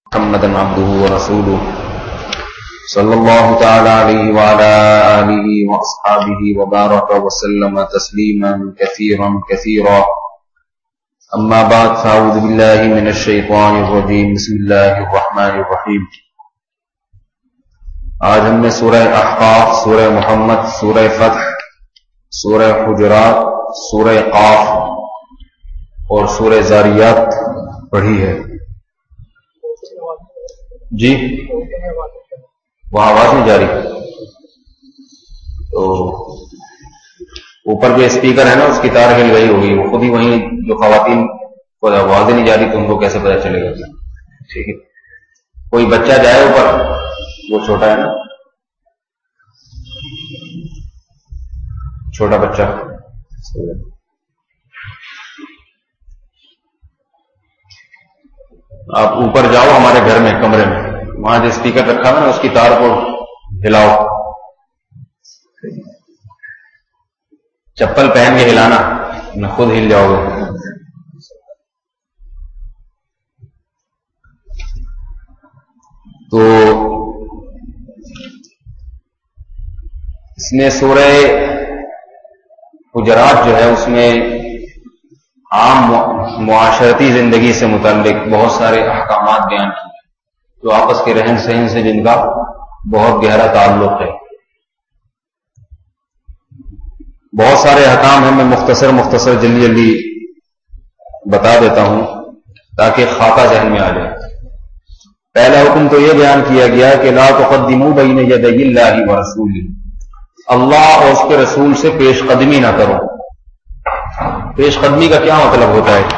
محمدا عبده ورسوله صلى الله تعالى عليه وعلى آله وأصحابه وبارك وسلم تسليما كثيرا كثيرا. أما بعد فأعوذ بالله من الشيطان الرجيم. بسم الله الرحمن الرحيم. آج ہم نے سورہ احقاف، سورہ محمد، سورہ فتح، سورہ حجرات، سورہ قاف اور سورہ زاریات پڑھی ہے. جی وہاں آواز نہیں جا رہی، تو اوپر جو اسپیکر ہے نا اس کی تار ہل گئی ہوگی، وہ خود ہی وہیں جو خواتین کو آوازیں نہیں جا رہی تو ان کو کیسے پتہ چلے گا. ٹھیک ہے، کوئی بچہ جائے اوپر، وہ چھوٹا ہے نا، چھوٹا بچہ، آپ اوپر جاؤ ہمارے گھر میں کمرے میں، وہاں جو اسپیکر رکھا ہے نا اس کی تار کو ہلاؤ، چپل پہن کے ہلانا، نہ خود ہل جاؤ گے. تو اس میں سورہ حجرات جو ہے اس میں عام معاشرتی زندگی سے متعلق بہت سارے احکامات بیان کیے ہیں جو آپس کے رہن سہن سے جن کا بہت گہرا تعلق ہے. بہت سارے احکام ہیں، میں مختصر جلدی بتا دیتا ہوں تاکہ خاکہ ذہن میں آ جائے. پہلا حکم تو یہ بیان کیا گیا کہ لا تقدموا بین یدی اللہ ورسولہ، اللہ اور اس کے رسول سے پیش قدمی نہ کرو. پیش قدمی کا کیا مطلب ہوتا ہے؟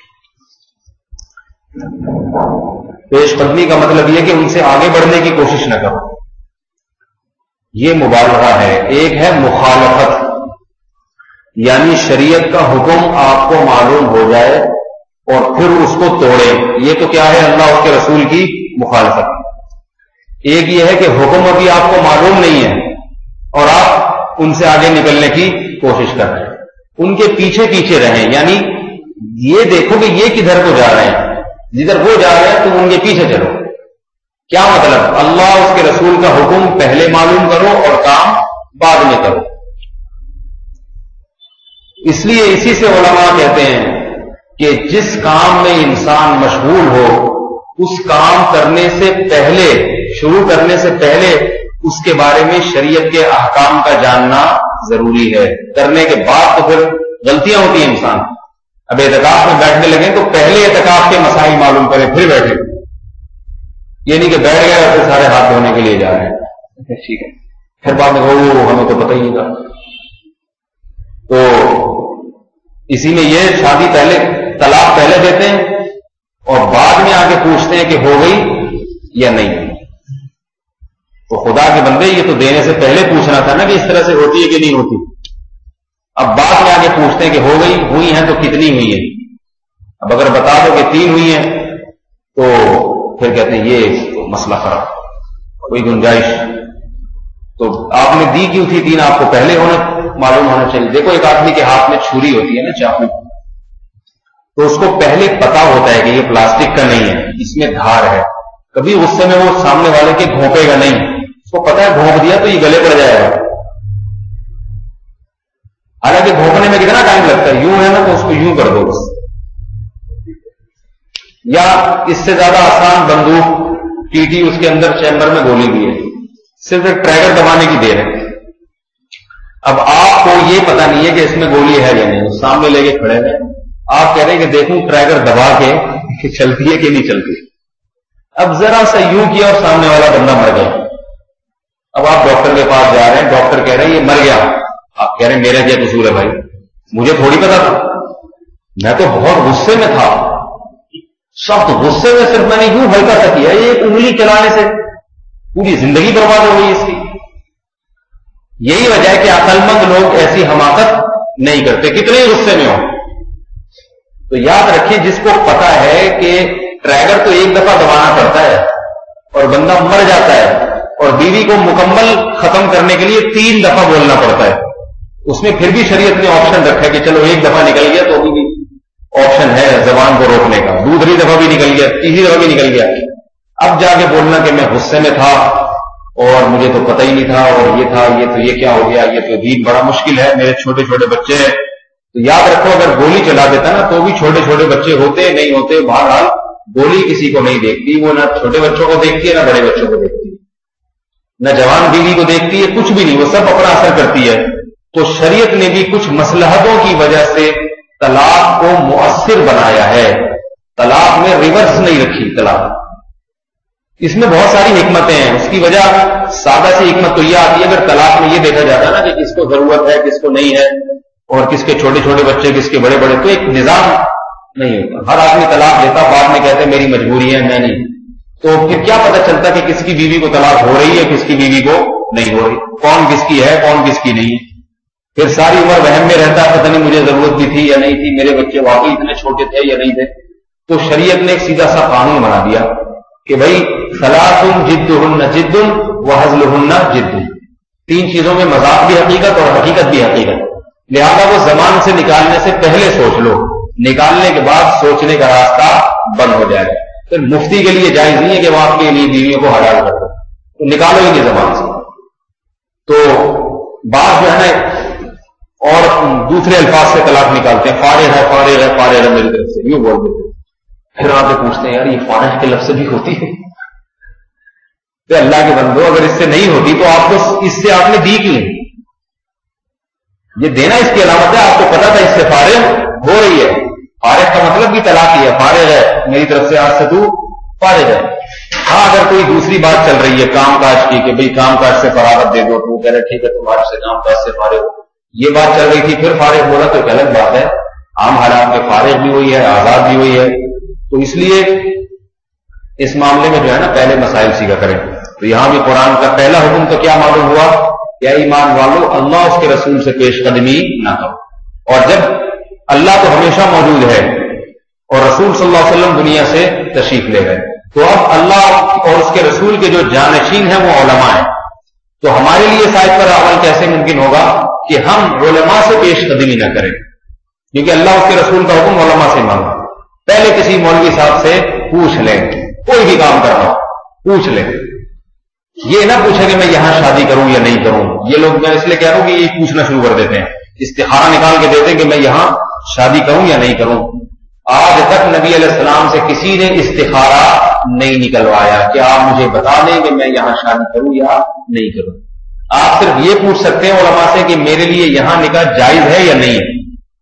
پیش قدمی کا مطلب یہ کہ ان سے آگے بڑھنے کی کوشش نہ کرو، یہ مبالغہ ہے. ایک ہے مخالفت، یعنی شریعت کا حکم آپ کو معلوم ہو جائے اور پھر اس کو توڑے، یہ تو کیا ہے؟ اللہ اور اس کے رسول کی مخالفت. ایک یہ ہے کہ حکم ابھی آپ کو معلوم نہیں ہے اور آپ ان سے آگے نکلنے کی کوشش کر رہے ہیں، ان کے پیچھے پیچھے رہیں، یعنی یہ دیکھو کہ یہ کدھر کو جا رہے ہیں، جدھر وہ جا رہے ہیں تم ان کے پیچھے چلو. کیا مطلب؟ اللہ اور اس کے رسول کا حکم پہلے معلوم کرو اور کام بعد میں کرو. اس لیے اسی سے علماء کہتے ہیں کہ جس کام میں انسان مشغول ہو اس کام کرنے سے پہلے، شروع کرنے سے پہلے اس کے بارے میں شریعت کے احکام کا جاننا ضروری ہے. کرنے کے بعد تو پھر غلطیاں ہوتی ہیں انسان. اب اعتکاف میں بیٹھنے لگیں تو پہلے اعتکاف کے مسائل معلوم کریں پھر بیٹھے، یہ نہیں کہ بیٹھ گئے اور پھر سارے ہاتھ دھونے کے لیے جا رہے ہیں. ٹھیک ہے، پھر بعد میں ہمیں تو پتہ ہی نہیں تھا. تو اسی میں یہ شادی پہلے، طلاق پہلے دیتے ہیں اور بعد میں آ کے پوچھتے ہیں کہ ہو گئی یا نہیں. تو خدا کے بندے، یہ تو دینے سے پہلے پوچھنا تھا نا کہ اس طرح سے ہوتی ہے کہ نہیں ہوتی. اب بعد میں آ کے پوچھتے ہیں کہ ہو گئی، ہوئی ہیں تو کتنی ہوئی ہیں. اب اگر بتا دو کہ 3 ہوئی ہیں تو پھر کہتے ہیں یہ مسئلہ خراب، کوئی گنجائش. تو آپ نے دی کیوں تھی 3؟ آپ کو پہلے معلوم ہونا چاہیے. دیکھو ایک آدمی کے ہاتھ میں چھری ہوتی ہے نا، چاقو، تو اس کو پہلے پتا ہوتا ہے کہ یہ پلاسٹک کا نہیں ہے، اس میں دھار ہے. کبھی غصے میں وہ سامنے والے کے گھونپے گا نہیں، اس کو پتا ہے گھونپ دیا تو یہ گلے پڑ جائے گا. حالانکہ گھونپنے میں کتنا ٹائم لگتا ہے، یوں ہے نا تو اس کو یوں کر دو بس. یا اس سے زیادہ آسان بندوق ٹی اس کے اندر چیمبر میں گولی دی ہے، صرف ایک ٹریگر دبانے کی دیر ہے. اب آپ کو یہ پتا نہیں ہے کہ اس میں گولی ہے یا نہیں، سامنے لے کے کھڑے ہیں، آپ کہہ رہے ہیں کہ دیکھوں ٹریگر دبا کے کہ چلتی ہے کہ نہیں چلتی. اب ذرا سا یوں کیا اور سامنے والا بندہ مر گیا. اب آپ ڈاکٹر کے پاس جا رہے ہیں، ڈاکٹر کہہ رہے ہیں یہ مر گیا. آپ کہہ رہے ہیں میرا کیا قصور ہے بھائی، مجھے تھوڑی پتا تھا، میں تو بہت غصے میں تھا، سخت غصے میں، صرف میں نے یوں ہلکا سا کیا، یہ ایک انگلی چلانے سے پوری زندگی برباد ہو گئی اس کی. یہی وجہ ہے کہ عقل مند لوگ ایسی حماقت نہیں کرتے کتنے غصے میں ہو. تو یاد رکھیں، جس کو پتا ہے کہ ٹریگر تو ایک دفعہ دبانا پڑتا ہے اور بندہ مر جاتا ہے، اور بیوی کو مکمل ختم کرنے کے لیے 3 دفعہ بولنا پڑتا ہے، اس میں پھر بھی شریعت نے آپشن رکھا ہے کہ چلو ایک دفعہ نکل گیا تو بھی آپشن ہے زبان کو روکنے کا، دوسری دفعہ بھی نکل گیا، تیسری دفعہ بھی نکل گیا. اب جا کے بولنا کہ میں غصے میں تھا اور مجھے تو پتہ ہی نہیں تھا اور یہ تھا، یہ کیا ہو گیا، یہ تو دین بڑا مشکل ہے، میرے چھوٹے چھوٹے بچے ہیں. تو یاد رکھو اگر گولی چلا دیتا نا تو بھی چھوٹے چھوٹے بچے ہوتے نہیں ہوتے، بہرحال گولی کسی کو نہیں دیکھتی، وہ نہ چھوٹے بچوں کو دیکھتی ہے نہ بڑے بچوں کو دیکھتی ہے، نہ جوان بیوی کو دیکھتی ہے، کچھ بھی نہیں، وہ سب اپنا اثر کرتی ہے. تو شریعت نے بھی کچھ مصلحتوں کی وجہ سے طلاق کو مؤثر بنایا ہے، طلاق میں ریورس نہیں رکھی طلاق. اس میں بہت ساری حکمتیں ہیں. اس کی وجہ سادہ سی حکمت تو یہ آتی ہے اگر طلاق میں یہ دیکھا جاتا ہے نا کہ کس کو ضرورت ہے کس کو نہیں ہے، اور کس کے چھوٹے چھوٹے بچے کس کے بڑے بڑے، تو ایک نظام نہیں ہوتا. ہر آدمی طلاق دیتا، بعد میں کہتے ہیں میری مجبوری ہے میں نہیں. تو پھر کیا پتہ چلتا کہ کس کی بیوی کو طلاق ہو رہی ہے کس کی بیوی کو نہیں ہو رہی، کون کس کی ہے کون کس کی نہیں. پھر ساری عمر وہم میں رہتا پتہ نہیں مجھے ضرورت بھی تھی یا نہیں تھی، میرے بچے واقعی اتنے چھوٹے تھے یا نہیں تھے. تو شریعت نے ایک سیدھا سا قانون بنا دیا کہ بھائی ثلاث جدہن جد وہزلہن جد، تین چیزوں میں مذاق بھی حقیقت اور حقیقت بھی حقیقت. لہذا وہ زمان سے نکالنے سے پہلے سوچ لو، نکالنے کے بعد سوچنے کا راستہ بند ہو جائے گا. پھر مفتی کے لیے جائز نہیں ہے کہ وہ آپ کے لیے بیویوں کو حلال کر دو، تو نکالو ہی نہیں زبان سے. تو بعض جو ہے نا اور دوسرے الفاظ سے طلاق نکالتے ہیں، فارغ ہے فارغ ہے فارغ ہے میری طرف سے، یوں بول دیتے. پھر آپ سے پوچھتے ہیں یار یہ فارغ کے لفظ سے بھی ہوتی ہے؟ تو اللہ کے بندو اگر اس سے نہیں ہوتی تو آپ کو اس سے آپ نے دی کیوں؟ یہ دینا اس کی علامت ہے، آپ کو پتا تھا اس سے فارغ ہو رہی ہے. فارغ کا مطلب بھی طلاق ہی ہے، فارغ ہے میری طرف سے آج سے تو فارغ ہے. ہاں اگر کوئی دوسری بات چل رہی ہے کام کاج کی کہ بھئی کام کاج سے فراغت دے دو، تو وہ کہہ رہے ٹھیک ہے تمہارے سے کام کاج سے فارغ ہو، یہ بات چل رہی تھی پھر فارغ ہو رہا تو ایک الگ بات ہے. عام حالات میں فارغ بھی ہوئی ہے آزاد بھی ہوئی ہے. تو اس لیے اس معاملے میں جو ہے نا پہلے مسائل سیکھا کریں. تو یہاں بھی قرآن کا پہلا حکم تو کیا معلوم ہوا؟ یا ایمان والو اللہ اس کے رسول سے پیش قدمی نہ کرو. اور جب اللہ تو ہمیشہ موجود ہے اور رسول صلی اللہ علیہ وسلم دنیا سے تشریف لے گئے، تو اب اللہ اور اس کے رسول کے جو جانشین ہیں وہ علماء ہیں. تو ہمارے لیے سائد پر عمل کیسے ممکن ہوگا کہ ہم علماء سے پیش قدمی نہ کریں؟ کیونکہ اللہ اس کے رسول کا حکم علماء سے مانگا. پہلے کسی مولوی صاحب سے پوچھ لیں، کوئی بھی کام کرنا ہو پوچھ لیں. یہ نہ پوچھیں کہ میں یہاں شادی کروں یا نہیں کروں. یہ لوگ میں اس لیے کہہ رہا ہوں کہ یہ پوچھنا شروع کر دیتے ہیں، استخارہ نکال کے دیتے ہیں کہ میں یہاں شادی کروں یا نہیں کروں. آج تک نبی علیہ السلام سے کسی نے استخارہ نہیں نکلوایا کہ آپ مجھے بتا دیں کہ میں یہاں شادی کروں یا نہیں کروں. آپ صرف یہ پوچھ سکتے ہیں علماء سے کہ میرے لیے یہاں نکاح جائز ہے یا نہیں ہے.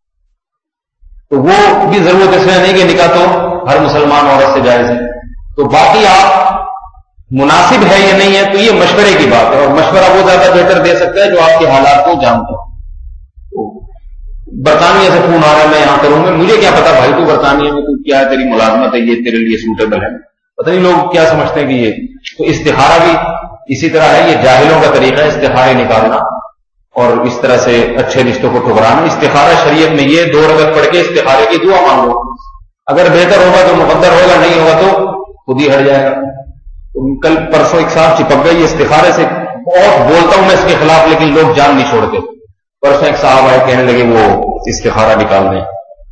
تو وہ بھی ضرورت اس میں نہیں کہ نکاح تو ہر مسلمان عورت سے جائز ہے. تو باقی آپ مناسب ہے یا نہیں ہے تو یہ مشورے کی بات ہے، اور مشورہ وہ زیادہ بہتر دے سکتا ہے جو آپ کے حالات کو جانتا ہو. برطانیہ سے فون آ رہا ہے میں یہاں کروں گا، مجھے کیا پتا بھائی تو برطانیہ میں تو کیا ہے تیری ملازمت ہے، یہ تیرے لیے سوٹیبل ہے، پتہ نہیں لوگ کیا سمجھتے ہیں کہ یہ. تو استخارہ بھی اسی طرح ہے، یہ جاہلوں کا طریقہ ہے استخارے نکالنا اور اس طرح سے اچھے رشتوں کو ٹھکرانا. استخارہ شریعت میں یہ 2 رکعت پڑھ کے استخارے کی دعا مانگو، اگر بہتر ہوگا تو مقدر ہوگا، نہیں ہوگا تو خود ہی ہٹ جائے گا. کل پرسوں ایک صاحب چپک گئے، یہ استخارے سے بہت بولتا ہوں میں اس کے خلاف لیکن لوگ جان نہیں چھوڑتے. پرسوں ایک صاحب آئے کہنے لگے وہ استخارہ نکال دیں.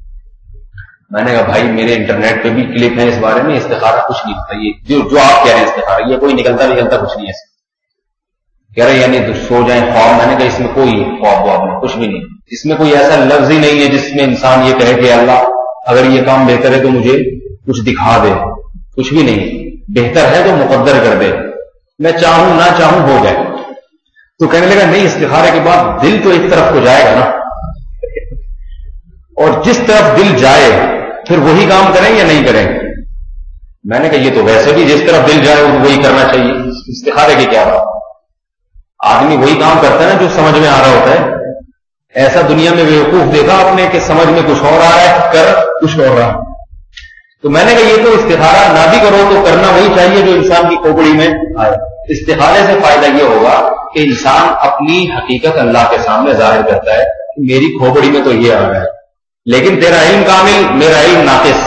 میں نے کہا بھائی میرے انٹرنیٹ پہ بھی کلپ ہے اس بارے میں، استخارہ کچھ نہیں ہوتا، یہ جو آپ کہہ رہے ہیں استخارہ یہ کوئی نکلتا کچھ نہیں ہے. کہہ رہے یعنی تو سو جائیں خواب. میں نے کہا اس میں کوئی خواب واب نہیں، کچھ بھی نہیں. اس میں کوئی ایسا لفظ ہی نہیں ہے جس میں انسان یہ کہے کہ اللہ اگر یہ کام بہتر ہے تو مجھے کچھ دکھا دے. کچھ بھی نہیں، بہتر ہے تو مقدر کر دے، میں چاہوں نہ چاہوں ہو جائے. تو کہنے لگا نہیں استخارے کے بعد دل تو ایک طرف کو جائے گا نا، اور جس طرف دل جائے پھر وہی کام کریں یا نہیں کریں. میں نے کہا یہ تو ویسے بھی جس طرف دل جائے وہی کرنا چاہیے، استخارے کی کیا بات. آدمی وہی کام کرتا ہے نا جو سمجھ میں آ رہا ہوتا ہے. ایسا دنیا میں بیوقوف دیکھا آپ نے کہ سمجھ میں کچھ اور آ رہا ہے کر کچھ اور رہا. تو میں نے کہا یہ تو استخارہ نہ بھی کرو تو کرنا وہی چاہیے جو انسان کی کھوپڑی میں آئے. استخارے سے فائدہ یہ ہوگا کہ انسان اپنی حقیقت اللہ کے سامنے ظاہر کرتا ہے کہ میری کھوپڑی میں تو یہ آ رہا ہے، لیکن تیرا علم کامل میرا علم ناقص.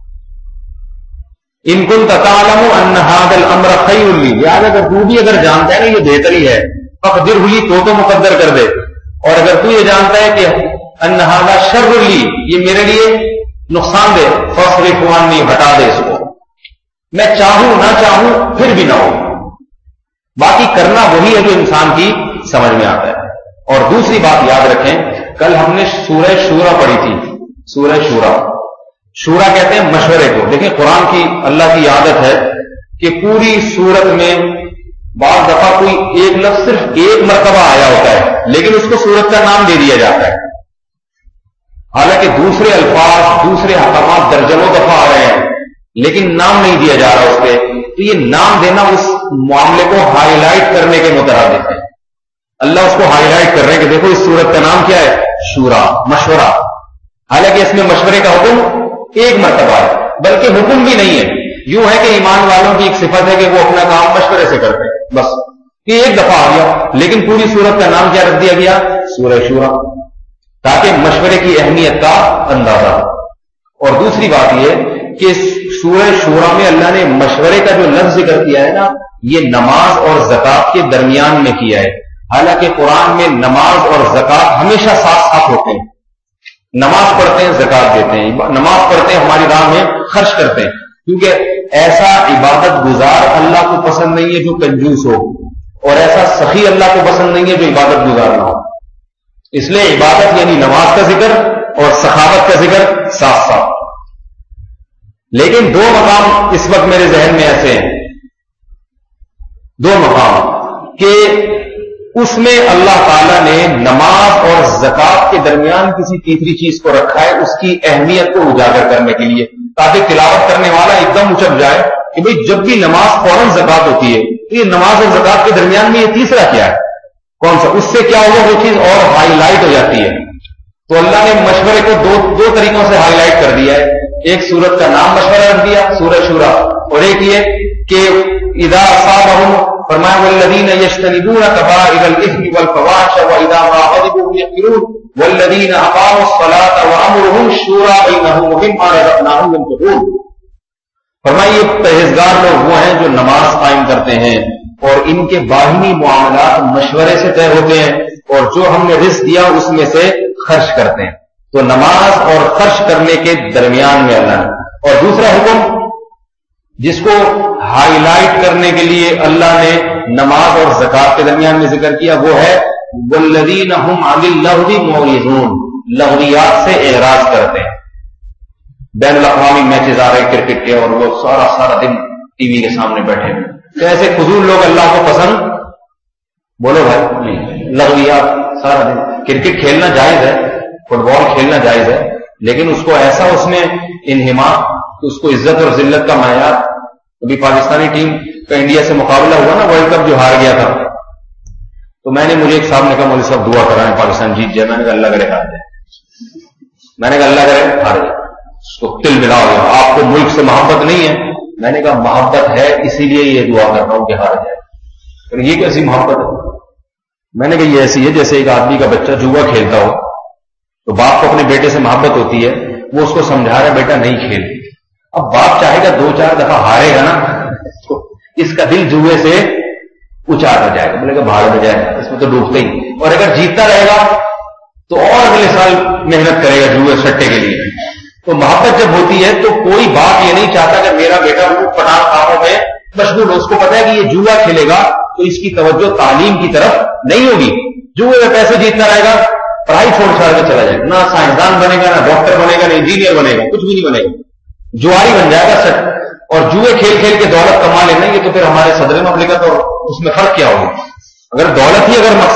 ان كنت تعلم ان هذا الامر خير لي، یاد اگر تو بھی اگر جانتا ہے نا یہ بہتر ہی ہے فقدر ہوئی تو مقدر کر دے. اور اگر تو یہ جانتا ہے کہ ان هذا شر لي یہ میرے لیے نقصان دے فاصرف عني ہٹا دے اس کو. میں چاہوں نہ چاہوں پھر بھی نہ ہو. باقی کرنا وہی ہے جو انسان کی سمجھ میں آتا ہے. اور دوسری بات یاد رکھیں، کل ہم نے سورہ شورا پڑھی تھی. سورہ شورا، شورا کہتے ہیں مشورے کو. دیکھیں قرآن کی اللہ کی عادت ہے کہ پوری سورت میں بعض دفعہ کوئی ایک لفظ صرف ایک مرتبہ آیا ہوتا ہے لیکن اس کو سورت کا نام دے دیا جاتا ہے، حالانکہ دوسرے الفاظ دوسرے احکامات درجنوں دفعہ آ رہے ہیں لیکن نام نہیں دیا جا رہا اس پہ. تو یہ نام دینا اس معاملے کو ہائی لائٹ کرنے کے مترادف ہے. اللہ اس کو ہائی لائٹ کر رہے ہیں کہ دیکھو اس سورت کا نام کیا ہے، شورا، مشورہ. حالانکہ اس میں مشورے کا حکم ایک مرتبہ ہے، بلکہ حکم بھی نہیں ہے. یوں ہے کہ ایمان والوں کی ایک صفت ہے کہ وہ اپنا کام مشورے سے کرتے ہیں، بس یہ ایک دفعہ آ گیا. لیکن پوری سورت کا نام کیا رکھ دیا گیا، سورہ شورا، تاکہ مشورے کی اہمیت کا اندازہ. اور دوسری بات یہ کہ سورہ شورا میں اللہ نے مشورے کا جو لفظ ذکر کیا ہے نا، یہ نماز اور زکات کے درمیان میں کیا ہے. حالانکہ قرآن میں نماز اور زکات ہمیشہ ساتھ ساتھ ہوتے ہیں. نماز پڑھتے ہیں، زکات دیتے ہیں. نماز پڑھتے ہیں، ہماری راہ میں خرچ کرتے ہیں، کیونکہ ایسا عبادت گزار اللہ کو پسند نہیں ہے جو کنجوس ہو، اور ایسا سخی اللہ کو پسند نہیں ہے جو عبادت گزار نہ ہو. اس لیے عبادت یعنی نماز کا ذکر اور سخاوت کا ذکر ساتھ ساتھ. لیکن دو مقام اس وقت میرے ذہن میں ایسے ہیں، دو مقام کہ اس میں اللہ تعالیٰ نے نماز اور زکات کے درمیان کسی تیسری چیز کو رکھا ہے اس کی اہمیت کو اجاگر کرنے کے لیے، تاکہ تلاوت کرنے والا ایک دم اچک جائے کہ بھئی جب بھی نماز فوراً زکات ہوتی ہے تو یہ نماز اور زکات کے درمیان میں یہ تیسرا کیا ہے، کون سا؟ اس سے کیا ہوگا وہ چیز اور ہائی لائٹ ہو جاتی ہے. تو اللہ نے مشورے کو دو طریقوں سے ہائی لائٹ کر دیا ہے. ایک سورت کا نام مشورہ رکھ دیا، سورہ شورا، اور ایک یہ کہ اذا اصابهم فرمایا والذین یجتنبون کبائر الاثم والفواحش واذا ما غضبوا هم یغفرون والذین اقاموا الصلاة وامرهم شورى بینهم ومما رزقناهم ينفقون. فرمایا یہ پرہیزگار لوگ وہ ہیں جو نماز قائم کرتے ہیں اور ان کے باہمی معاملات مشورے سے طے ہوتے ہیں اور جو ہم نے رزق دیا اس میں سے خرچ کرتے ہیں. تو نماز اور خرچ کرنے کے درمیان میں اللہ نے. اور دوسرا حکم جس کو ہائی لائٹ کرنے کے لیے اللہ نے نماز اور زکات کے درمیان میں ذکر کیا وہ ہے والذین هم عن اللغو معرضون، لغویات سے اعراض کرتے ہیں. بین الاقوامی میچز آ رہے کرکٹ کے اور وہ سارا دن ٹی وی کے سامنے بیٹھے ہیں، تو ایسے فضول لوگ اللہ کو پسند، بولو بھائی نہیں. لغویات سارا دن. کرکٹ کھیلنا جائز ہے، فٹ بال کھیلنا جائز ہے، لیکن اس کو ایسا اس میں انہما، اس کو عزت اور ذلت کا معیار. ابھی پاکستانی ٹیم کا انڈیا سے مقابلہ ہوا نا ورلڈ کپ جو ہار گیا تھا، تو مجھے ایک صاحب نے کہا مجھے سب دعا کرائیں پاکستان جیت جائے. میں نے کہا اللہ کرے ہار جائے. میں نے کہا اللہ کرے ہار جائے. اس کو دل ملا ہو گیا، آپ کو ملک سے محبت نہیں ہے. میں نے کہا محبت ہے اسی لیے یہ دعا کر رہا ہوں کہ ہار جائے. اور یہ کیسی محبت ہے؟ میں نے کہا یہ ایسی ہے جیسے ایک آدمی کا بچہ جوا کھیلتا ہو تو باپ کو اپنے بیٹے سے محبت ہوتی ہے، وہ اس کو سمجھا رہا ہے بیٹا نہیں کھیل. اب باپ چاہے گا 2-4 دفعہ ہارے گا نا تو اس کا دل جوئے سے اچار ہو جائے گا، بولے گا بھاگ میں جائے گا، اس میں تو ڈوبتے ہی. اور اگر جیتتا رہے گا تو اور اگلے سال محنت کرے گا جوئے سٹے کے لیے. تو محبت جب ہوتی ہے تو کوئی باپ یہ نہیں چاہتا کہ میرا بیٹا وہ پٹان کاموں میں مشغول ہو. اس کو پتا ہے کہ یہ جوا کھیلے گا تو اس کی توجہ تعلیم کی طرف نہیں ہوگی. جوئے میں پیسے جیتنا رہے گا، پڑھائی چھوڑ کے چلا جائے گا، نہ سائنسدان بنے گا، نہ ڈاکٹر بنے گا، نہ انجینئر بنے گا، کچھ بھی نہیں بنے گا، جواری بن جائے گا سٹ. اور جوئے کھیل کھیل کے دولت کما لیں گے تو پھر ہمارے صدر مملکت اور اس میں فرق کیا ہوگا؟ اگر دولت ہی اگر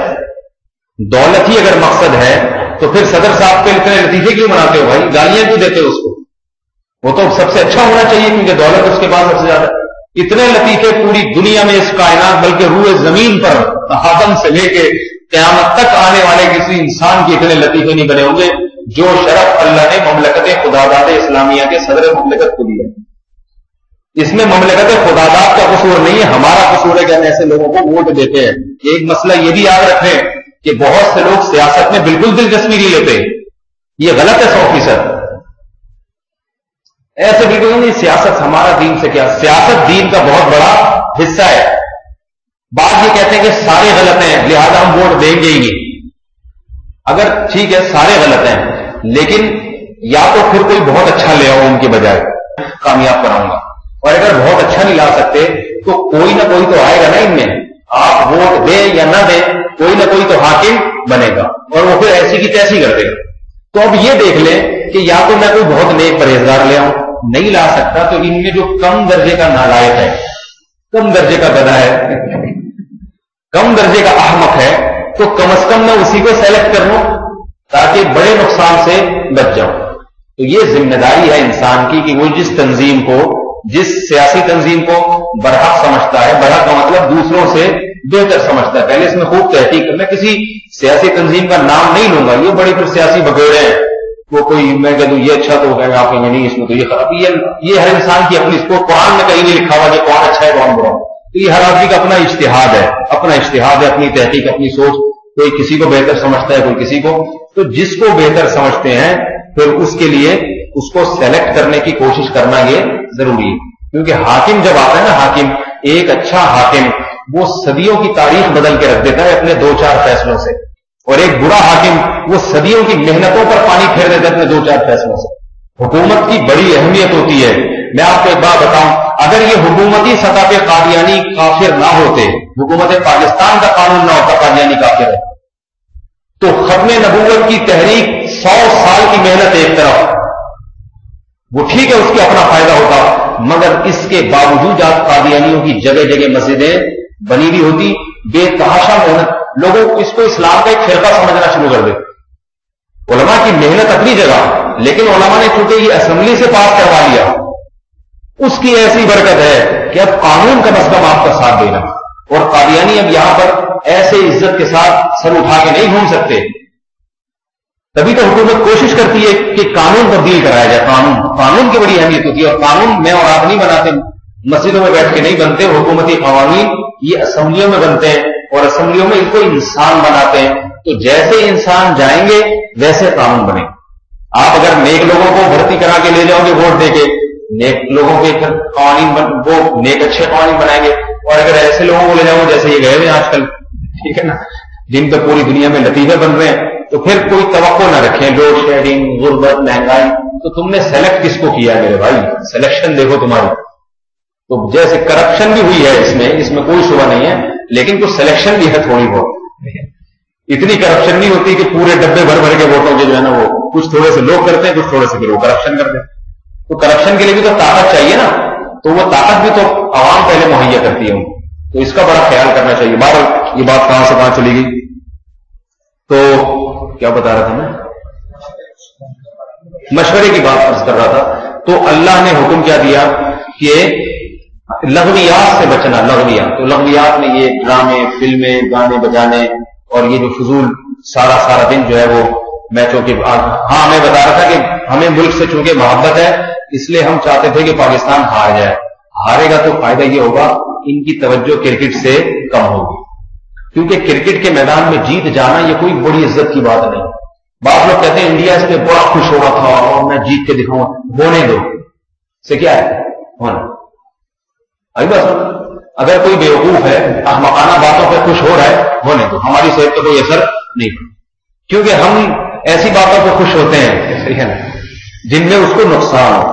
مقصد ہے تو پھر صدر صاحب کے اتنے لطیفے کیوں مناتے ہو بھائی؟ گالیاں کیوں دیتے ہو اس کو؟ وہ تو سب سے اچھا ہونا چاہیے کیونکہ دولت اس کے پاس سب سے زیادہ. اتنے لطیفے پوری دنیا میں اس کائنات بلکہ روئے زمین پر آدم سے لے کے قیامت تک آنے والے کسی انسان کے اتنے لطیفے نہیں بنے ہوں گے جو شرف اللہ نے مملکت خداداد اسلامیہ کے صدر مملکت کو دیا. اس میں مملکت خداداد کا قصور نہیں ہے، ہمارا قصور ہے کہ ہم ایسے لوگوں کو ووٹ دیتے ہیں. ایک مسئلہ یہ بھی یاد رکھیں کہ بہت سے لوگ سیاست میں بالکل دلچسپی نہیں لیتے، یہ غلط ہے 100%. ایسے بالکل نہیں، سیاست ہمارا دین سے کیا، سیاست دین کا بہت بڑا حصہ ہے. بعض یہ کہتے ہیں کہ سارے غلط ہیں لہذا ہم ووٹ دیں گے ہی نہیں. اگر ٹھیک ہے سارے غلط ہیں لیکن یا تو پھر کوئی بہت اچھا لے آؤ ان کے بجائے، کامیاب کراؤں گا. اور اگر بہت اچھا نہیں لا سکتے تو کوئی نہ کوئی تو آئے گا نا ان میں، آپ ووٹ دیں یا نہ دیں کوئی نہ کوئی تو حاکم بنے گا اور وہ پھر ایسی کی تیسی کر دے گا. تو اب یہ دیکھ لیں کہ یا تو میں کوئی بہت نیک پرہیزگار لے آؤں، نہیں لا سکتا تو ان میں جو کم درجے کا نالائق ہے، کم درجے کا گدھا ہے، کم درجے کا احمق ہے، تو کم از کم میں اسی کو سیلیکٹ کر لوں تاکہ بڑے نقصان سے بچ جاؤں. تو یہ ذمہ داری ہے انسان کی کہ وہ جس تنظیم کو، جس سیاسی تنظیم کو برحق سمجھتا ہے، برحق کا مطلب دوسروں سے بہتر سمجھتا ہے، پہلے اس میں خوب تحقیق کرنا. کسی سیاسی تنظیم کا نام نہیں لوں گا، یہ بڑی پھر سیاسی بگیڑے ہیں، وہ کوئی میں کہہ دوں یہ اچھا تو کہیں گے آپ کہیں گے نہیں اس میں تو یہ خراب. یہ ہر انسان کی اپنی، اس کو قرآن میں کہیں نہیں لکھا ہوا کہ کون اچھا ہے کون برا. تو یہ ہر آدمی کا اپنا اجتہاد ہے، اپنا اجتہاد ہے، اپنی تحقیق، اپنی سوچ. کوئی کسی کو بہتر سمجھتا ہے، کوئی کسی کو. تو جس کو بہتر سمجھتے ہیں پھر اس کے لیے اس کو سیلیکٹ کرنے کی کوشش کرنا یہ ضروری ہے. کیونکہ حاکم جب آتا ہے نا، حاکم ایک اچھا حاکم وہ صدیوں کی تاریخ بدل کے رکھ دیتا ہے اپنے 2-4 فیصلوں سے، اور ایک برا حاکم وہ صدیوں کی محنتوں پر پانی پھیر دیتا ہے اپنے 2-4 فیصلوں سے. حکومت کی بڑی اہمیت ہوتی ہے. میں آپ کو ایک بات بتاؤں، اگر یہ حکومتی سطح پہ قادیانی کافر نہ ہوتے، حکومت پاکستان کا قانون نہ ہوتا قادیانی کافر ہے، تو ختم نبوت کی تحریک 100 سال کی محنت ایک طرف، وہ ٹھیک ہے اس کے اپنا فائدہ ہوتا، مگر اس کے باوجود آج قادیانیوں کی جگہ جگہ مسجدیں بنی ہوئی ہوتی، بے تحاشا محنت. لوگوں اس کو اسلام کا ایک فرقہ سمجھنا شروع کر دے. علماء کی محنت اپنی جگہ، لیکن علماء نے چونکہ یہ اسمبلی سے پاس کروا لیا، اس کی ایسی برکت ہے کہ اب قانون کا مسئلہ آپ کا ساتھ دینا. اور قادیانی اب یہاں پر ایسے عزت کے ساتھ سر اٹھا کے نہیں گھوم سکتے. تبھی تو حکومت کوشش کرتی ہے کہ قانون تبدیل کرایا جائے. قانون کی بڑی اہمیت ہوتی ہے، اور قانون میں اور آپ نہیں بناتے، مسجدوں میں بیٹھ کے نہیں بنتے. حکومتی قوانین یہ اسمبلیوں میں بنتے ہیں، اور اسمبلیوں میں ان کو انسان بناتے ہیں. تو جیسے انسان جائیں گے ویسے قانون بنے. آپ اگر نیک لوگوں کو بھرتی کرا کے لے جاؤ گے ووٹ دے کے، نیک لوگوں کے قوانین وہ نیک اچھے قوانین بنائیں گے. اور اگر ایسے لوگوں کو لے جاؤ جیسے یہ گئے ہوئے آج کل، ٹھیک ہے نا، جن پہ پوری دنیا میں لطیفے بن رہے ہیں، تو پھر کوئی توقع نہ رکھیں. لوڈ شیڈنگ، غربت، مہنگائی، تو تم نے سلیکٹ کس کو کیا میرے بھائی؟ سلیکشن دیکھو تمہاری. تو جیسے کرپشن بھی ہوئی ہے اس میں کوئی شبہ نہیں ہے، لیکن کچھ سلیکشن بھی ہے تھوڑی بہت. اتنی کرپشن نہیں ہوتی کہ پورے ڈبے بھر بھر کے ووٹوں کے جو ہے نا وہ کچھ تھوڑے سے لوگ کرتے ہیں، کچھ تھوڑے سے پھر وہ کرپشن کرتے ہیں. تو کرپشن کے لیے بھی تو طاقت چاہیے نا، تو وہ طاقت بھی تو عوام پہلے مہیا کرتی ہے. تو اس کا بڑا خیال کرنا چاہیے. بہرحال یہ بات کہاں سے کہاں چلی گئی؟ تو کیا بتا رہا تھا میں؟ مشورے کی بات عرض کر رہا تھا. تو اللہ نے حکم کیا دیا کہ لغویات سے بچنا. لغویات، تو لغویات میں یہ ڈرامے، فلمیں، گانے بجانے، اور یہ جو فضول سارا دن جو ہے وہ میچوں کے. ہاں میں بتا رہا تھا کہ ہمیں ملک سے چونکہ محبت ہے، اس لیے ہم چاہتے تھے کہ پاکستان ہار جائے. ہارے گا تو فائدہ یہ ہوگا ان کی توجہ کرکٹ سے کم ہوگی، کیونکہ کرکٹ کے میدان میں جیت جانا یہ کوئی بڑی عزت کی بات نہیں. بعض لوگ کہتے ہیں انڈیا اس پہ بڑا خوش ہوا تھا اور میں جیت کے دکھاؤں. ہونے دو سے کیا ہے ہونا. بس اگر کوئی بیوقوف ہے احمقانہ باتوں پہ خوش ہو رہا ہے، ہونے دو. ہماری صحت کا کوئی اثر نہیں، کیونکہ ہم ایسی باتوں پہ خوش ہوتے ہیں جن میں اس کو نقصان ہو.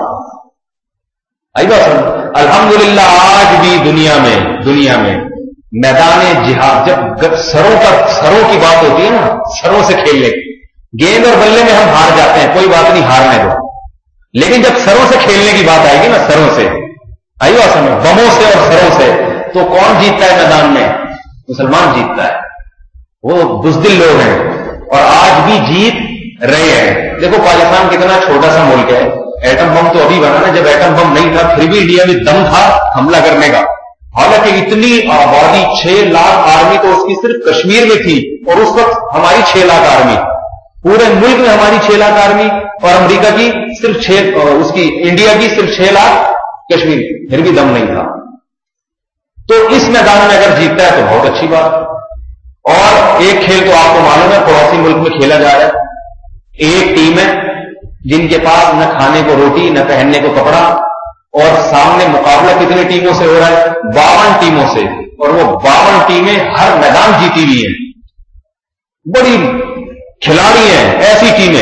الحمدللہ آج بھی دنیا میں میدان جہاد، جب سروں کی بات ہوتی ہے نا، سروں سے کھیلنے، گیند اور بلے میں ہم ہار جاتے ہیں، کوئی بات نہیں ہارنے دو. لیکن جب سروں سے کھیلنے کی بات آئے گی نا، سروں سے بموں سے اور سروں سے، تو کون جیتتا ہے میدان میں؟ مسلمان جیتتا ہے. وہ بزدل لوگ ہیں اور آج بھی جیت رہے ہیں. دیکھو پاکستان کتنا چھوٹا سا ملک ہے. ایٹم بم تو ابھی بنا نا، جب ایٹم بم نہیں تھا پھر بھی انڈیا میں دم تھا حملہ کرنے کا. حالانکہ اتنی آبادی 6 لاکھ آرمی تو اس کی صرف کشمیر میں تھی، اور اس وقت ہماری 6 لاکھ آرمی، پورے ملک میں ہماری 6 لاکھ آرمی، اور امریکہ کی صرف اس کی انڈیا کی صرف 6 لاکھ کشمیر، پھر بھی دم نہیں تھا. تو اس میدان میں اگر جیتتا ہے تو بہت اچھی بات. اور ایک کھیل تو آپ کو معلوم ہے پڑوسی ملک میں کھیلا جا رہا ہے. ایک ٹیم ہے جن کے پاس نہ کھانے کو روٹی نہ پہننے کو کپڑا، اور سامنے مقابلہ کتنی ٹیموں سے ہو رہا ہے؟ 52 ٹیموں سے. اور وہ 52 ٹیمیں ہر میدان جیتی ہوئی ہیں، بڑی کھلاڑی ہیں ایسی ٹیمیں.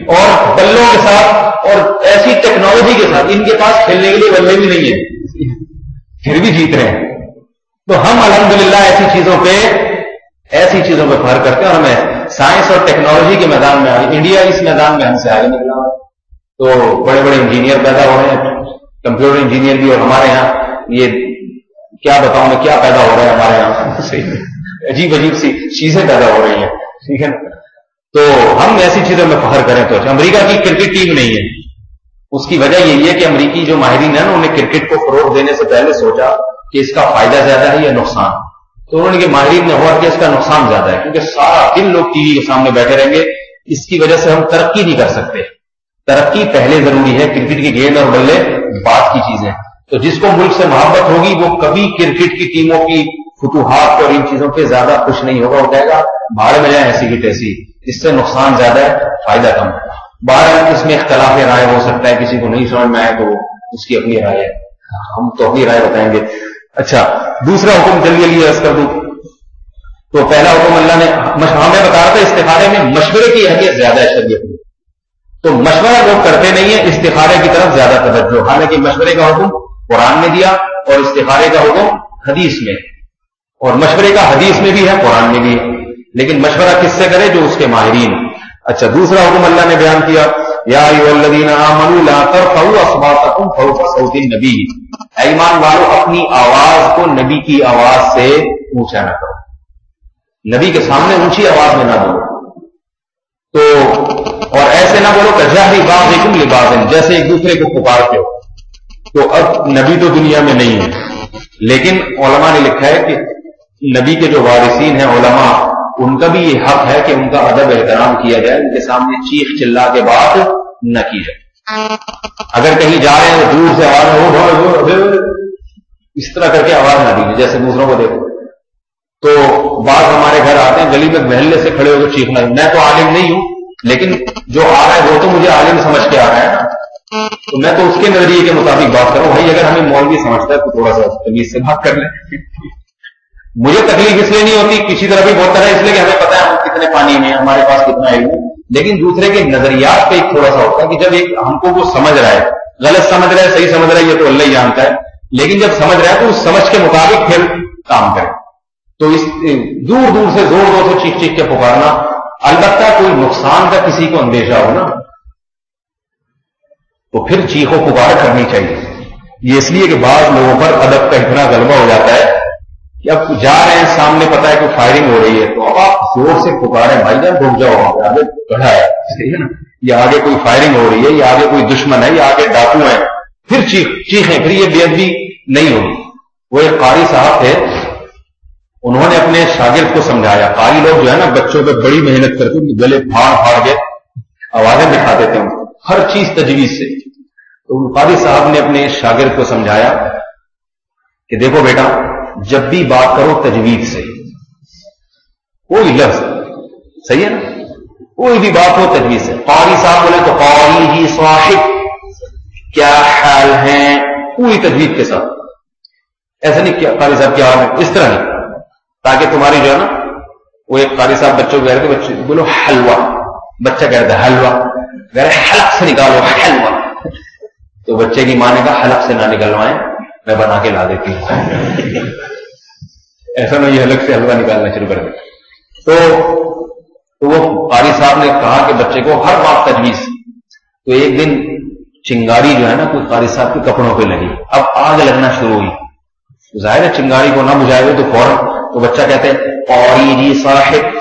اور بلوں کے ساتھ اور ایسی ٹیکنالوجی کے ساتھ، ان کے پاس کھیلنے کے لیے بلے بھی نہیں ہیں، پھر بھی جیت رہے ہیں. تو ہم الحمدللہ ایسی چیزوں پہ فخر کرتے ہیں. اور ہمیں سائنس اور ٹیکنالوجی کے میدان میں انڈیا اس میدان میں ہم سے آگے نکلا ہے. تو بڑے بڑے انجینئر پیدا ہو رہے ہیں، کمپیوٹر انجینئر بھی. اور ہمارے یہاں یہ کیا بتاؤں میں، کیا پیدا ہو رہا ہے ہمارے یہاں، عجیب عجیب سی چیزیں پیدا ہو رہی ہیں. ٹھیک ہے نا. تو ہم ایسی چیزوں میں فخر کریں. تو امریکہ کی کرکٹ ٹیم نہیں ہے، اس کی وجہ یہی ہے کہ امریکی جو ماہرین ہیں انہوں نے کرکٹ کو فروغ دینے سے پہلے سوچا کہ اس کا فائدہ زیادہ ہے یا نقصان. تو انہوں نے کہ ماہرین نے غور کیا اس کا نقصان زیادہ ہے، کیونکہ سارا دن لوگ ٹی وی کے سامنے بیٹھے رہیں گے، اس کی وجہ سے ہم ترقی نہیں کر سکتے. ترقی پہلے ضروری ہے، کرکٹ کی گیند اور بلے بعد کی چیزیں. تو جس کو ملک سے محبت ہوگی وہ کبھی کرکٹ کی ٹیموں کی فتوحات اور ان چیزوں پہ زیادہ خوش نہیں ہوگا. وہ کہے گا باہر میں جائیں ایسی کی تیسی، اس سے نقصان زیادہ ہے فائدہ کم. باہر اس میں اختلاف رائے ہو سکتا ہے، کسی کو نہیں سمجھ میں آئے تو اس کی اپنی رائے ہے، ہم تو اپنی رائے بتائیں گے. اچھا، دوسرا حکم جلدی جلدی عرض کر دوں. تو پہلا حکم اللہ نے ہمیں بتا رہا تھا استخارے میں مشورے کی اہمیت زیادہ ہے شریعت میں. تو مشورہ لوگ کرتے نہیں ہیں، استخارے کی طرف زیادہ توجہ. حالانکہ مشورے کا حکم قرآن میں دیا اور استخارے کا حکم حدیث میں، اور مشورے کا حدیث میں بھی ہے قرآن میں بھی ہے. لیکن مشورہ کس سے کرے؟ جو اس کے ماہرین. اچھا، دوسرا حکم اللہ نے بیان کیا، یا ایھا الذین آمنوا لا ترفعوا اصواتکم فوق صوت النبی. اے ایمان والو، اپنی آواز کو نبی کی آواز سے اونچا نہ کرو، نبی کے سامنے اونچی آواز میں نہ بولو. تو اور ایسے نہ بولو کجہر بعضکم لبعض، جیسے ایک دوسرے کو پکارتے ہو. تو اب نبی تو دنیا میں نہیں ہے، لیکن علماء نے لکھا ہے کہ نبی کے جو وارثین ہیں علماء، ان کا بھی یہ حق ہے کہ ان کا ادب احترام کیا جائے، ان کے سامنے چیخ چلا کے بات نہ کی جائے. اگر کہیں جا رہے ہیں دور سے آواز اس طرح کر کے آواز نہ دیجیے جیسے دوسروں کو دیکھو. تو بعض ہمارے گھر آتے ہیں گلی میں محلے سے کھڑے ہو کے چیخنا. میں تو عالم نہیں ہوں، لیکن جو آ رہا ہے وہ تو مجھے عالم سمجھ کے آ رہا ہے نا، تو میں تو اس کے نظریے کے مطابق بات کروں. بھائی اگر ہمیں مولوی سمجھتا ہے تو تھوڑا سا تمیز سے بات کر لیں. مجھے تکلیف اس لیے نہیں ہوتی، کسی طرح بھی بولتا ہے، اس لیے کہ ہمیں پتا ہے ہم کتنے پانی میں ہیں، ہمارے پاس کتنا علم ہے. لیکن دوسرے کے نظریات پہ ایک تھوڑا سا ہوتا ہے کہ جب ایک ہم کو وہ سمجھ رہا ہے، غلط سمجھ رہا ہے صحیح سمجھ رہا ہے یہ تو اللہ ہی جانتا ہے، لیکن جب سمجھ رہا ہے تو اس سمجھ کے مطابق پھر کام کرے. تو اس دور دور سے زور زور سے چیخ چیخ کے پکارنا، البتہ کوئی نقصان کا کسی کو اندیشہ ہو نا تو پھر چیخو پکار کرنی چاہیے. یہ اس لیے کہ بعض لوگوں پر ادب کا اتنا غلبہ ہو جاتا ہے کہ اب جا رہے ہیں سامنے پتا ہے کہ فائرنگ ہو رہی ہے تو اب آپ زور سے پکاریں بھائی جان رک جاؤ، آگے گڑھا ہے، صحیح ہے نا، یا آگے کوئی فائرنگ ہو رہی ہے، یا آگے کوئی دشمن ہے، یا آگے ڈاکو ہے، پھر چیخیں، پھر یہ بے ادبی نہیں ہوگی. وہ ایک قاری صاحب تھے، انہوں نے اپنے شاگرد کو سمجھایا. قاری لوگ جو ہے نا بچوں پہ بڑی محنت کرتے ہیں، گلے پھاڑ پھاڑ کے آوازیں دکھا دیتے ہیں ہر چیز تجویز سے. تو قاری صاحب نے اپنے شاگرد کو سمجھایا کہ دیکھو بیٹا، جب بھی بات کرو تجوید سے، کوئی لفظ صحیح ہے نا، کوئی بھی بات ہو تجوید سے. قاری صاحب بولے تو قاری ہی صاحب کیا حال ہیں، پوری تجوید کے ساتھ. ایسا نہیں کیا قاری صاحب کیا حال ہے، اس طرح نہیں، تاکہ تمہاری جو ہے نا، وہ ایک قاری صاحب بچوں کو کہہ رہے تھے، بچے بولو حلوہ، بچہ کہتا ہے حلوہ، کہہ رہے حلق سے نکالو حلوہ. تو بچے کی ماں نے کہا حلق سے نہ نکلوائیں، میں بنا کے لا دیتی ہوں. ایسا نہیں حلق سے حلوہ نکالنا شروع کر دیا. تو وہ قاری صاحب نے کہا کہ بچے کو ہر بات تجویز. تو ایک دن چنگاری جو ہے نا کوئی قاری صاحب کے کپڑوں پہ لگی، اب آگ لگنا شروع ہوئی. ظاہر ہے چنگاری کو نہ بجھائے ہوئے تو فوراً تو بچہ کہتے ہیں قاری جی صاحب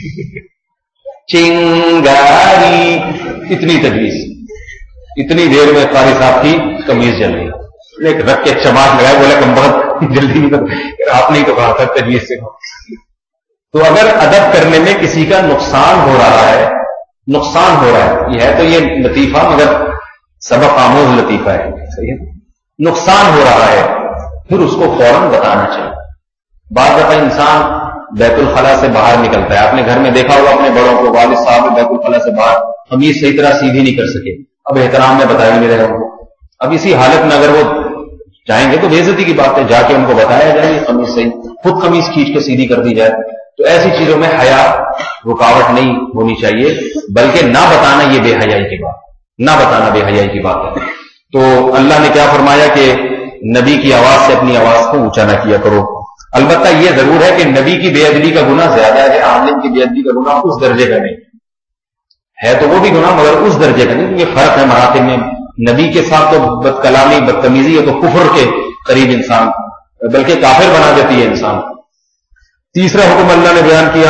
چنگاری، اتنی تجویز. اتنی دیر میں قاری صاحب کی قمیض جل گئی. ایک رکھ کے چماٹ لگائے، بولا کم بہت جلدی نہیں، آپ نے ہی تو کہا تھا تجویز سے. تو اگر ادب کرنے میں کسی کا نقصان ہو رہا ہے، یہ ہے تو یہ لطیفہ مگر سبق آموز لطیفہ ہے، صحیح ہے، نقصان ہو رہا ہے پھر اس کو فوراً بتانا چاہیے. بعض دفعہ انسان بیت الخلا سے باہر نکلتا ہے، آپ نے گھر میں دیکھا ہوگا اپنے بڑوں کو، والد صاحب بیت الخلا سے باہر قمیض صحیح طرح سیدھی نہیں کر سکے، اب احترام میں بتایا نہیں رہے. اب اسی حالت میں اگر وہ جائیں گے تو بے عزتی کی بات ہے، جا کے ان کو بتایا جائے قمیض صحیح، خود قمیض کھینچ کے سیدھی کر دی جائے. تو ایسی چیزوں میں حیا رکاوٹ نہیں ہونی چاہیے، بلکہ نہ بتانا یہ بے حیائی کی بات، نہ بتانا بے حیائی کی بات ہے۔ تو اللہ نے کیا فرمایا کہ نبی کی آواز سے اپنی آواز کو اونچا نہ کیا کرو۔ البتہ یہ ضرور ہے کہ نبی کی بے ادبی کا گناہ زیادہ ہے، عالم کی بے ادبی کا گناہ اس درجے کا نہیں ہے، تو وہ بھی گناہ مگر اس درجے کا نہیں، کیونکہ فرق ہے مراتب میں۔ نبی کے ساتھ تو بد کلامی بدتمیزی ہے تو کفر کے قریب انسان، بلکہ کافر بنا دیتی ہے انسان۔ تیسرا حکم اللہ نے بیان کیا،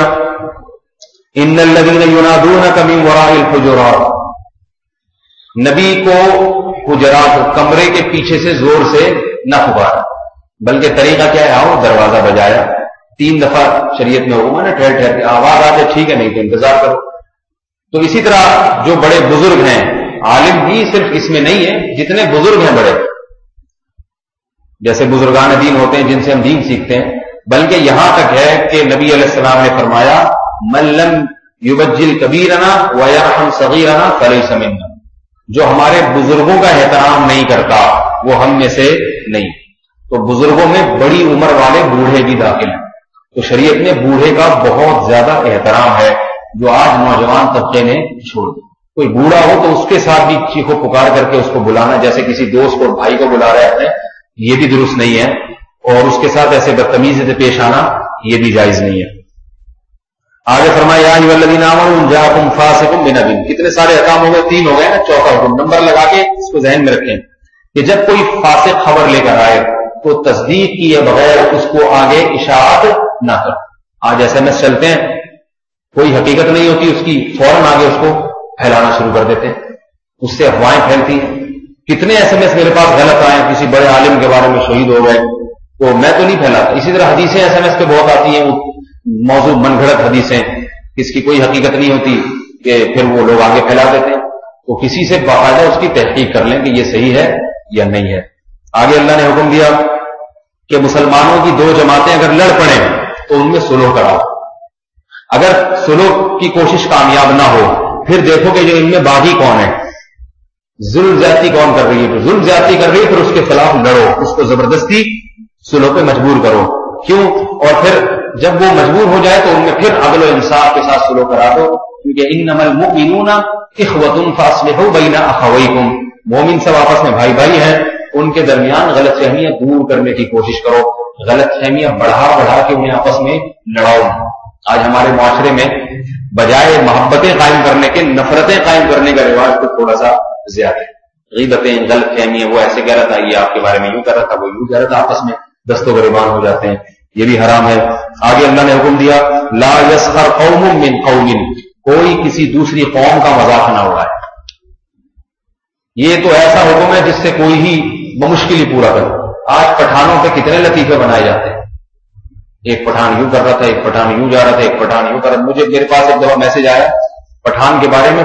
ان الذین ینادونک من وراء الحجرات، نبی کو حجرات کمرے کے پیچھے سے زور سے نہ پکارا، بلکہ طریقہ کیا ہے، آؤ دروازہ بجایا، 3 دفعہ شریعت میں حکم ہے نا، ٹھہر ٹھہر کے آواز آتے ٹھیک ہے، نہیں تو انتظار کرو۔ تو اسی طرح جو بڑے بزرگ ہیں، عالم بھی صرف اس میں نہیں ہے، جتنے بزرگ ہیں بڑے، جیسے بزرگان دین ہوتے ہیں جن سے ہم دین سیکھتے ہیں، بلکہ یہاں تک ہے کہ نبی علیہ السلام نے فرمایا من لم یبجل کبیرنا ویرحم صغیرنا فلیس منا، جو ہمارے بزرگوں کا احترام نہیں کرتا وہ ہم میں سے نہیں۔ تو بزرگوں میں بڑی عمر والے بوڑھے بھی داخل ہیں، تو شریعت میں بوڑھے کا بہت زیادہ احترام ہے، جو آج نوجوان طبقے نے چھوڑ دیا۔ کوئی بوڑھا ہو تو اس کے ساتھ بھی چیخو پکار کر کے اس کو بلانا، جیسے کسی دوست کو بھائی کو بلا رہے ہیں، یہ بھی درست نہیں ہے، اور اس کے ساتھ ایسے بدتمیزی سے پیش آنا یہ بھی جائز نہیں ہے۔ آگے فرمایا یا ایھا الذین آمنوا ان جاءکم فاسق بنبأ، کتنے سارے احکام ہو گئے، 3 ہو گئے نا، چوتھا حکم نمبر لگا کے اس کو ذہن میں رکھیں کہ جب کوئی فاسق خبر لے کر آئے تو تصدیق کیے بغیر اس کو آگے اشاعت نہ کر۔ آج SMS چلتے ہیں، کوئی حقیقت نہیں ہوتی اس کی، فوراً آگے اس کو پھیلانا شروع کر دیتے ہیں، اس سے افواہیں پھیلتی ہیں۔ کتنے SMS میرے پاس غلط آئے، کسی بڑے عالم کے بارے میں شہید ہو گئے، تو میں تو نہیں پھیلاتا۔ اسی طرح حدیثیں SMS پہ بہت آتی ہیں، موضوع من گھڑت حدیثیں، اس کی کوئی حقیقت نہیں ہوتی کہ پھر وہ لوگ آگے پھیلا دیتے ہیں۔ تو کسی سے باقاعدہ اس کی تحقیق کر لیں کہ یہ صحیح ہے یا نہیں ہے۔ آگے اللہ نے حکم دیا کہ مسلمانوں کی 2 جماعتیں اگر لڑ پڑیں تو ان میں صلح کراؤ۔ اگر صلح کی کوشش کامیاب نہ ہو پھر دیکھو کہ جو ان میں باغی کون ہے، ظلم زیادتی کون کر رہی ہے، تو ظلم زیادتی کر رہی ہے پھر اس کے خلاف لڑو، اس کو زبردستی صلح پہ مجبور کرو۔ کیوں؟ اور پھر جب وہ مجبور ہو جائے تو ان میں پھر عدل و انصاف کے ساتھ صلح کرا دو، کیونکہ انما المؤمنون اخوۃ فاصلحوا بین اخویکم، مومن سب آپس میں بھائی بھائی ہیں، ان کے درمیان غلط فہمیاں دور کرنے کی کوشش کرو، غلط فہمیاں بڑھا کے انہیں آپس میں لڑاؤ۔ آج ہمارے معاشرے میں بجائے محبتیں قائم کرنے کے نفرتیں قائم کرنے کا رواج تو تھوڑا سا زیادہ ہے۔ غیبتیں، غلط فہمیاں، وہ ایسے کہہ رہا تھا، یہ آپ کے بارے میں یوں کہہ رہا تھا، وہ یوں کہہ رہا تھا، آپس میں دست و گریبان ہو جاتے ہیں، یہ بھی حرام ہے۔ آگے اللہ نے حکم دیا لا یسخر قوم من قوم، کوئی کسی دوسری قوم کا مذاق نہ اڑائے۔ یہ تو ایسا حکم ہے جس سے کوئی ہی بمشکل ہی پورا کرے۔ آج پٹھانوں پہ کتنے لطیفے بنائے جاتے ہیں، ایک پٹھان یوں کر رہا تھا، ایک پٹھان یوں جا رہا تھا، ایک پٹھان یوں کر رہا تھا۔ میرے پاس ایک دفعہ میسج آیا پٹھان کے بارے میں،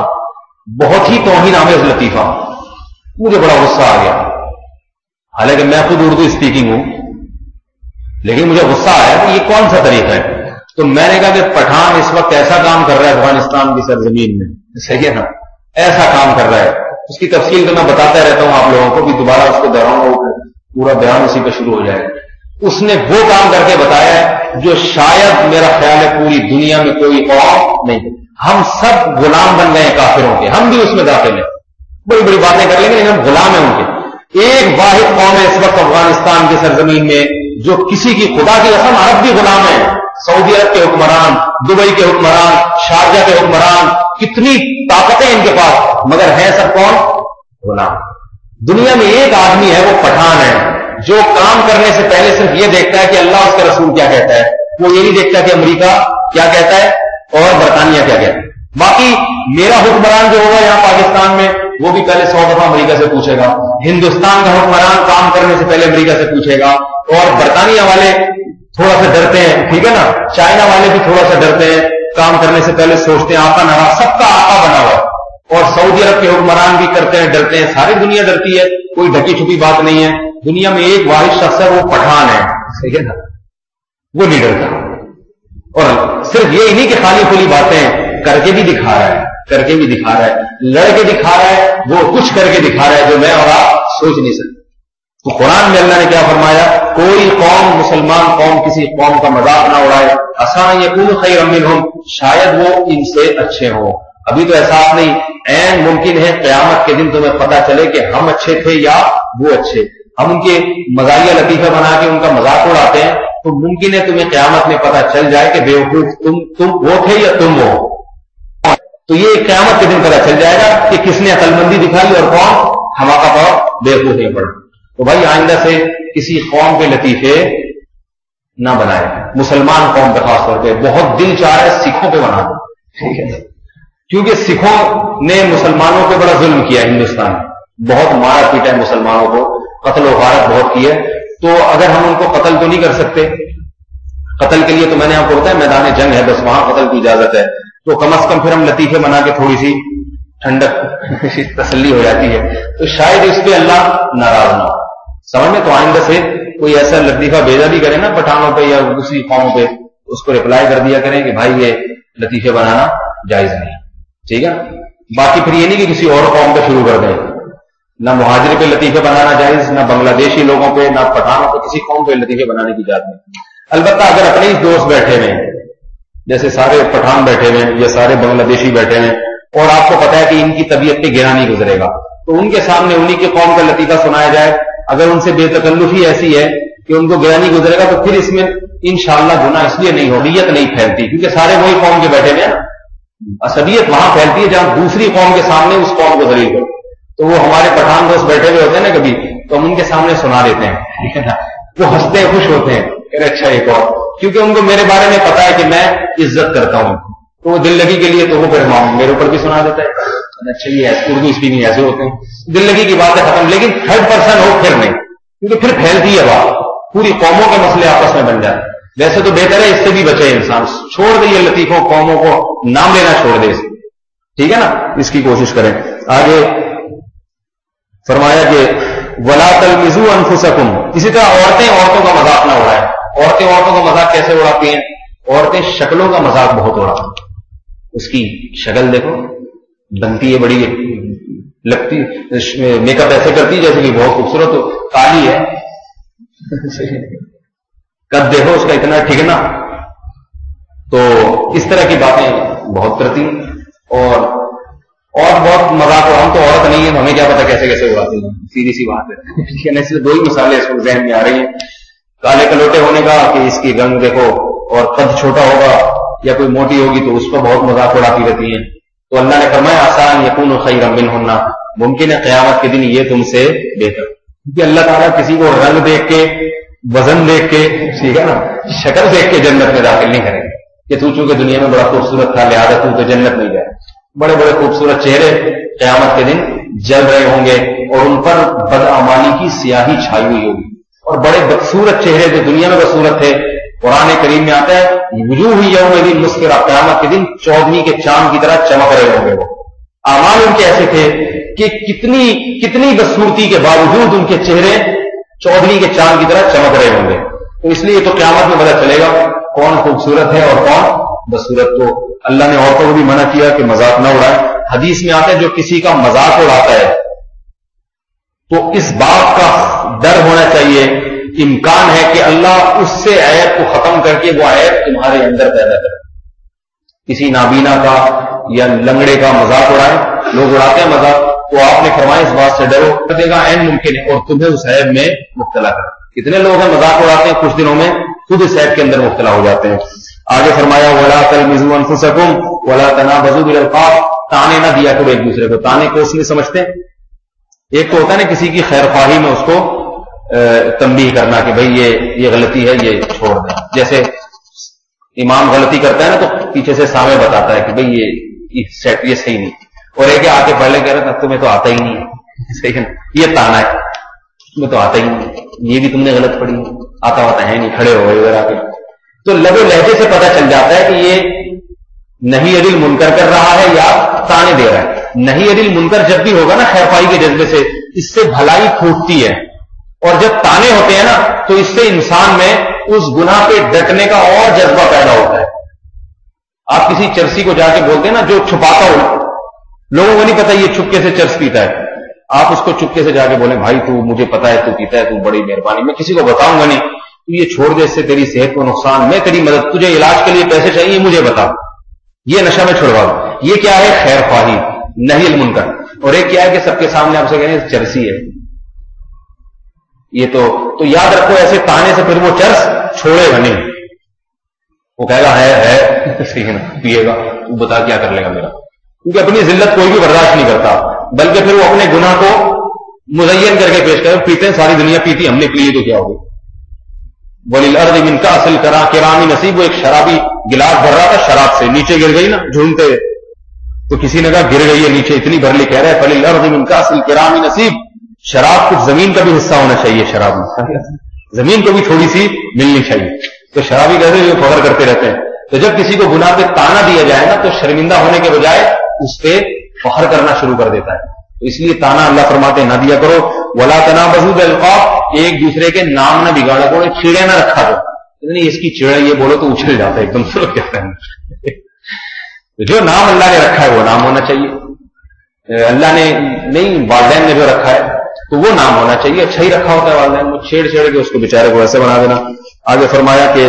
بہت ہی توہین آمیز لطیفہ، مجھے بڑا غصہ آ گیا، حالانکہ میں خود اردو اسپیکنگ ہوں، لیکن مجھے غصہ آیا کہ یہ کون سا طریقہ ہے۔ تو میں نے کہا کہ پٹھان اس وقت ایسا کام کر رہا ہے افغانستان کی سرزمین میں، صحیح ہے نا، ایسا کام کر رہا ہے، اس کی تفصیل تو میں بتاتا رہتا ہوں آپ لوگوں کو، بھی دوبارہ اس کو دہراؤں گا، پورا بیان اسی پہ شروع ہو جائے گا۔ اس نے وہ کام کر کے بتایا ہے جو شاید میرا خیال ہے پوری دنیا میں کوئی قوم نہیں، ہم سب غلام بن گئے ہیں کافروں کے، ہم بھی اس میں داخل ہیں، بڑی بڑی باتیں کر لیں گے لیکن ہم غلام ہیں ان کے۔ ایک واحد قوم ہے اس وقت افغانستان کی سرزمین میں جو کسی کی خدا کی قسم عرب بھی غلام ہے، سعودی عرب کے حکمران، دبئی کے حکمران، شارجہ کے حکمران، کتنی طاقتیں ان کے پاس، مگر ہیں سب کون؟ غلام۔ دنیا میں ایک آدمی ہے وہ پٹھان ہے جو کام کرنے سے پہلے صرف یہ دیکھتا ہے کہ اللہ اس کا رسول کیا کہتا ہے، وہ یہ نہیں دیکھتا کہ امریکہ کیا کہتا ہے اور برطانیہ کیا کہتا ہے۔ باقی میرا حکمران جو ہوگا یہاں پاکستان میں وہ بھی پہلے 100 دفعہ امریکہ سے پوچھے گا، ہندوستان کا حکمران کام کرنے سے پہلے امریکہ سے پوچھے گا، اور برطانیہ والے تھوڑا سا ڈرتے ہیں، ٹھیک ہے نا، چائنا والے بھی تھوڑا سا ڈرتے ہیں، کام کرنے سے پہلے سوچتے ہیں آقا نواز، سب کا آقا بنا ہوا ہے، اور سعودی عرب کے حکمران بھی کرتے ہیں، ڈرتے ہیں، ساری دنیا ڈرتی ہے، کوئی ڈھکی چھپی بات نہیں ہے۔ دنیا میں ایک واحد شخص ہے وہ پٹھان ہے، ٹھیک ہے نا، وہ نہیں ڈرتا، اور صرف یہ نہیں کہ خالی کھلی باتیں کر کے بھی دکھا رہا ہے، کر کے بھی دکھا رہا ہے، لڑ کے دکھا رہا ہے، وہ کچھ کر کے دکھا رہا ہے جو میں اور آپ سوچ نہیں سکتے۔ تو قرآن میں اللہ نے کیا فرمایا، کوئی قوم مسلمان قوم کسی قوم کا مذاق نہ اڑائے. عسیٰ یکون خیرا منہم، شاید وہ ان سے اچھے ہوں. ابھی تو احساس نہیں، عین ممکن ہے قیامت کے دن تمہیں پتہ چلے کہ ہم اچھے تھے یا وہ اچھے. ہم ان کے مزاحیہ لطیفہ بنا کے ان کا مذاق اڑاتے ہیں تو ممکن ہے تمہیں قیامت میں پتہ چل جائے کہ بیوقوف تم وہ تھے یا تم وہ. تو یہ قیامت کے دن پتہ چل جائے گا کہ کس نے عقل مندی دکھائی اور کون حماقت اور بیوقوف نہیں پڑا. تو بھائی آئندہ سے کسی قوم کے لطیفے نہ بنائے، مسلمان قوم پہ خاص طور پہ. بہت دل چاہ رہا ہے سکھوں پہ بنا دو، ٹھیک ہے، کیونکہ سکھوں نے مسلمانوں پہ بڑا ظلم کیا ہندوستان میں، بہت مارا پیٹا ہے مسلمانوں کو، قتل و غارت بہت کی ہے. تو اگر ہم ان کو قتل تو نہیں کر سکتے، قتل کے لیے تو میں نے آپ کو بتایا میدان جنگ ہے، بس وہاں قتل کی اجازت ہے. تو کم از کم پھر ہم لطیفے بنا کے تھوڑی سی ٹھنڈک تسلی ہو جاتی ہے. تو شاید اس پہ اللہ ناراض نہ ہو. سمجھ میں تو آئندہ سے کوئی ایسا لطیفہ بھیجا بھی کرے نا پٹھانوں پہ یا دوسری قوموں پہ، اس کو رپلائی کر دیا کریں کہ بھائی یہ لطیفے بنانا جائز نہیں، ٹھیک ہے. باقی پھر یہ نہیں کہ کسی اور قوم پہ شروع کر دیں، نہ مہاجر پہ لطیفے بنانا جائز، نہ بنگلہ دیشی لوگوں پہ، نہ پٹھانوں پہ، کسی قوم پہ لطیفے بنانے کی اجازت نہیں. البتہ اگر اپنے ہی دوست بیٹھے ہوئے ہیں، جیسے سارے پٹھان بیٹھے ہوئے ہیں یا سارے بنگلہ دیشی بیٹھے ہیں اور آپ کو پتا ہے کہ ان کی طبیعت پہ گرا نہیں گزرے گا، تو ان کے سامنے انہی کے قوم کا لطیفہ سنایا جائے. اگر ان سے بے تکلفی ایسی ہے کہ ان کو گرا نہیں گزرے گا تو پھر اس میں انشاءاللہ گناہ اس لیے نہیں ہو، عصبیت نہیں پھیلتی، کیونکہ سارے وہی قوم کے بیٹھے ہوئے ہیں. عصبیت وہاں پھیلتی ہے جہاں دوسری قوم کے سامنے اس قوم کو ذلیل کرو. تو وہ ہمارے پٹھان دوست بیٹھے ہوئے ہوتے ہیں نا کبھی، تو ہم ان کے سامنے سنا دیتے ہیں، ٹھیک ہے نا، وہ ہنستے ہیں، خوش ہوتے ہیں، کہ اچھا ایک اور، کیونکہ ان کو میرے بارے میں پتا ہے کہ میں عزت کرتا ہوں. تو وہ دل لگی کے لیے تو وہ پھر میرے اوپر بھی سنا دیتا ہے. اچھا یہ اردو اسپیکنگ ایسے ہوتے ہیں، دل لگی کی بات ہے ختم. لیکن تھرڈ پرسن ہو پھر نہیں، کیونکہ پھر پھیلتی ہے بات، پوری قوموں کے مسئلے آپس میں بن جائے. ویسے تو بہتر ہے اس سے بھی بچے انسان، چھوڑ دے یہ لطیفوں، قوموں کو نام لینا چھوڑ دے، ٹھیک ہے نا، اس کی کوشش کریں. آگے فرمایا کہ ولا تلمزوا انفسکم، اسی طرح عورتیں عورتوں کا مذاق نہ اڑائیں. عورتیں عورتوں کا مذاق کیسے اڑاتی ہیں؟ عورتیں شکلوں کا مذاق بہت اڑاتی ہیں. اس کی شکل دیکھو، بنتی ہے بڑی لگتی، میک اپ ایسے کرتی جیسے کہ بہت خوبصورت ہو، کالی ہے، قد دیکھو اس کا اتنا ٹھکنا. تو اس طرح کی باتیں بہت کرتی ہیں. اور بہت مذاق، ہم تو عورت نہیں ہے، ہمیں کیا پتا کیسے کیسے اڑاتی ہیں، سیدھی سی بات ہے. اس لیے دو ہی مثالیں اس کو ذہن میں آ رہی ہیں، کالے کلوٹے ہونے کا کہ اس کی رنگ دیکھو، اور قد چھوٹا ہوگا یا کوئی موٹی ہوگی تو اس کو بہت مذاق اڑاتی رہتی ہیں. تو اللہ نے فرمایا آسان یکون خیرا منہن، ممکن ہے قیامت کے دن یہ تم سے بہتر. کیونکہ اللہ تعالیٰ کسی کو رنگ دیکھ کے، وزن دیکھ کے، ٹھیک ہے نا، شکل دیکھ کے جنت میں داخل نہیں کریں گے کہ تو چونکہ دنیا میں بڑا خوبصورت تھا لہٰذا تو جنت نہیں جائے. بڑے بڑے خوبصورت چہرے قیامت کے دن جل رہے ہوں گے اور ان پر بدعمالی کی سیاہی چھائی ہوئی ہوگی. اور بڑے بدصورت چہرے جو دنیا میں بدصورت تھے، قرآن کریم میں آتا ہے وجوہ یومئذ مسفرہ، قیامت کے دن چودھویں کے چاند کی طرح چمک رہے ہوں گے. وہ اعمال ان کے ایسے تھے کہ کتنی بدصورتی کے باوجود ان کے چہرے چودھویں کے چاند کی طرح چمک رہے ہوں گے. تو اس لیے تو قیامت میں پتہ چلے گا کون خوبصورت ہے اور کون بدصورت. تو اللہ نے عورتوں کو بھی منع کیا کہ مذاق نہ اڑائے. حدیث میں آتا ہے جو کسی کا مذاق اڑاتا ہے تو اس بات کا ڈر ہونا چاہیے، امکان ہے کہ اللہ اس سے عیب کو ختم کر کے وہ عیب تمہارے اندر پیدا کرے. کسی نابینا کا یا لنگڑے کا مذاق اڑائے، لوگ اڑاتے ہیں مذاق، تو آپ نے فرمایا اس بات سے ڈرو، کر دے گا عین ممکن ہے اور تمہیں اس عیب میں مبتلا کرے. کتنے لوگ ہیں مذاق اڑاتے ہیں، کچھ دنوں میں خود اس عیب کے اندر مبتلا ہو جاتے ہیں. آگے فرمایا ولا تلمزوا انفسکم ولا تنابزوا بالالقاب، تانے نہ دیا کرو ایک دوسرے کو. تانے کو اس لیے سمجھتے ہیں، ایک تو ہوتا ہے نا کسی کی خیر خواہی میں اس کو تنبیہ کرنا کہ بھئی یہ غلطی ہے، یہ چھوڑ دیں. جیسے امام غلطی کرتا ہے نا تو پیچھے سے سامنے بتاتا ہے کہ بھئی یہ صحیح نہیں، اور ایک آ کے پہلے کہہ رہا تھا تمہیں تو آتا ہی نہیں ہے، صحیح ہے، یہ تانا ہے، تمہیں تو آتا ہی نہیں، یہ بھی تم نے غلط پڑھی، آتا ہے نہیں، کھڑے ہو گئے ادھر آ کے. تو لب و لہجے سے پتہ چل جاتا ہے کہ یہ نہیں عدل منکر کر رہا ہے یا تانے دے رہا ہے. نہیں عدل منکر جب بھی ہوگا نا خیر خواہی کے جذبے سے، اس سے بھلائی پھوٹتی ہے. اور جب تانے ہوتے ہیں نا تو اس سے انسان میں اس گناہ پہ ڈٹنے کا اور جذبہ پیدا ہوتا ہے. آپ کسی چرسی کو جا کے بولتے ہیں نا جو چھپاتا ہو، لوگوں کو نہیں پتا یہ چھپکے سے چرس پیتا ہے، آپ اس کو چپکے سے جا کے بولیں بھائی تو مجھے پتا ہے تو پیتا ہے، تو بڑی مہربانی، میں کسی کو بتاؤں گا نہیں، تو یہ چھوڑ دے، اس سے تیری صحت کو نقصان، میں تیری مدد، تجھے علاج کے لیے پیسے چاہیے مجھے بتا، یہ نشہ میں چھڑوا دوں. یہ کیا ہے؟ خیر خواہی، نہی المنکر. اور ایک کیا ہے کہ سب کے سامنے آپ سے کہیں چرسی ہے، یہ تو یاد رکھو ایسے تانے سے پھر وہ چرس چھوڑے گا نہیں، وہ کہے گا ہے پیے گا، تو بتا کیا کر لے گا میرا، کیونکہ اپنی ذلت کوئی بھی برداشت نہیں کرتا، بلکہ پھر وہ اپنے گناہ کو مزین کر کے پیش کرے، پیتے ہیں ساری دنیا پیتی، ہم نے پی لی تو کیا ہوگی. وَلِلْأَرْضِ مِنْ كَأْسِ الْكِرَامِ نَصِيبٌ. ایک شرابی گلاس بھر رہا تھا شراب سے، نیچے گر گئی نا جھومتے، تو کسی نے کہا گر گئی ہے نیچے، اتنی بھر لی، کہہ رہے فَلِلْأَرْضِ مِنْ كَأْسِ الْكِرَامِ نَصِيبٌ. شراب کچھ زمین کا بھی حصہ ہونا چاہیے، شراب میں زمین کو بھی تھوڑی سی ملنی چاہیے. تو شرابی کہتے ہیں فخر کرتے رہتے ہیں. تو جب کسی کو گناہ پہ تانا دیا جائے نا تو شرمندہ ہونے کے بجائے اس پہ فخر کرنا شروع کر دیتا ہے. تو اس لیے تانا اللہ فرماتے ہیں نہ دیا کرو. وَلَا تَنَابَزُوا بِالْأَلْقَابِ. ایک دوسرے کے نام نہ بگاڑا کرو، چڑے نہ رکھا دو، نہیں اس کی چڑے یہ بولو تو اچھل جاتا ہے ایک دم سے کہتا ہے. جو نام اللہ نے رکھا ہے وہ نام ہونا چاہیے. اللہ نے نہیں، والدین نے جو رکھا ہے تو وہ نام ہونا چاہیے، اچھا ہی رکھا ہوتا ہے والدین، وہ چھیڑ چھیڑ کے اس کو بیچارے کو ایسے بنا دینا. آگے فرمایا کہ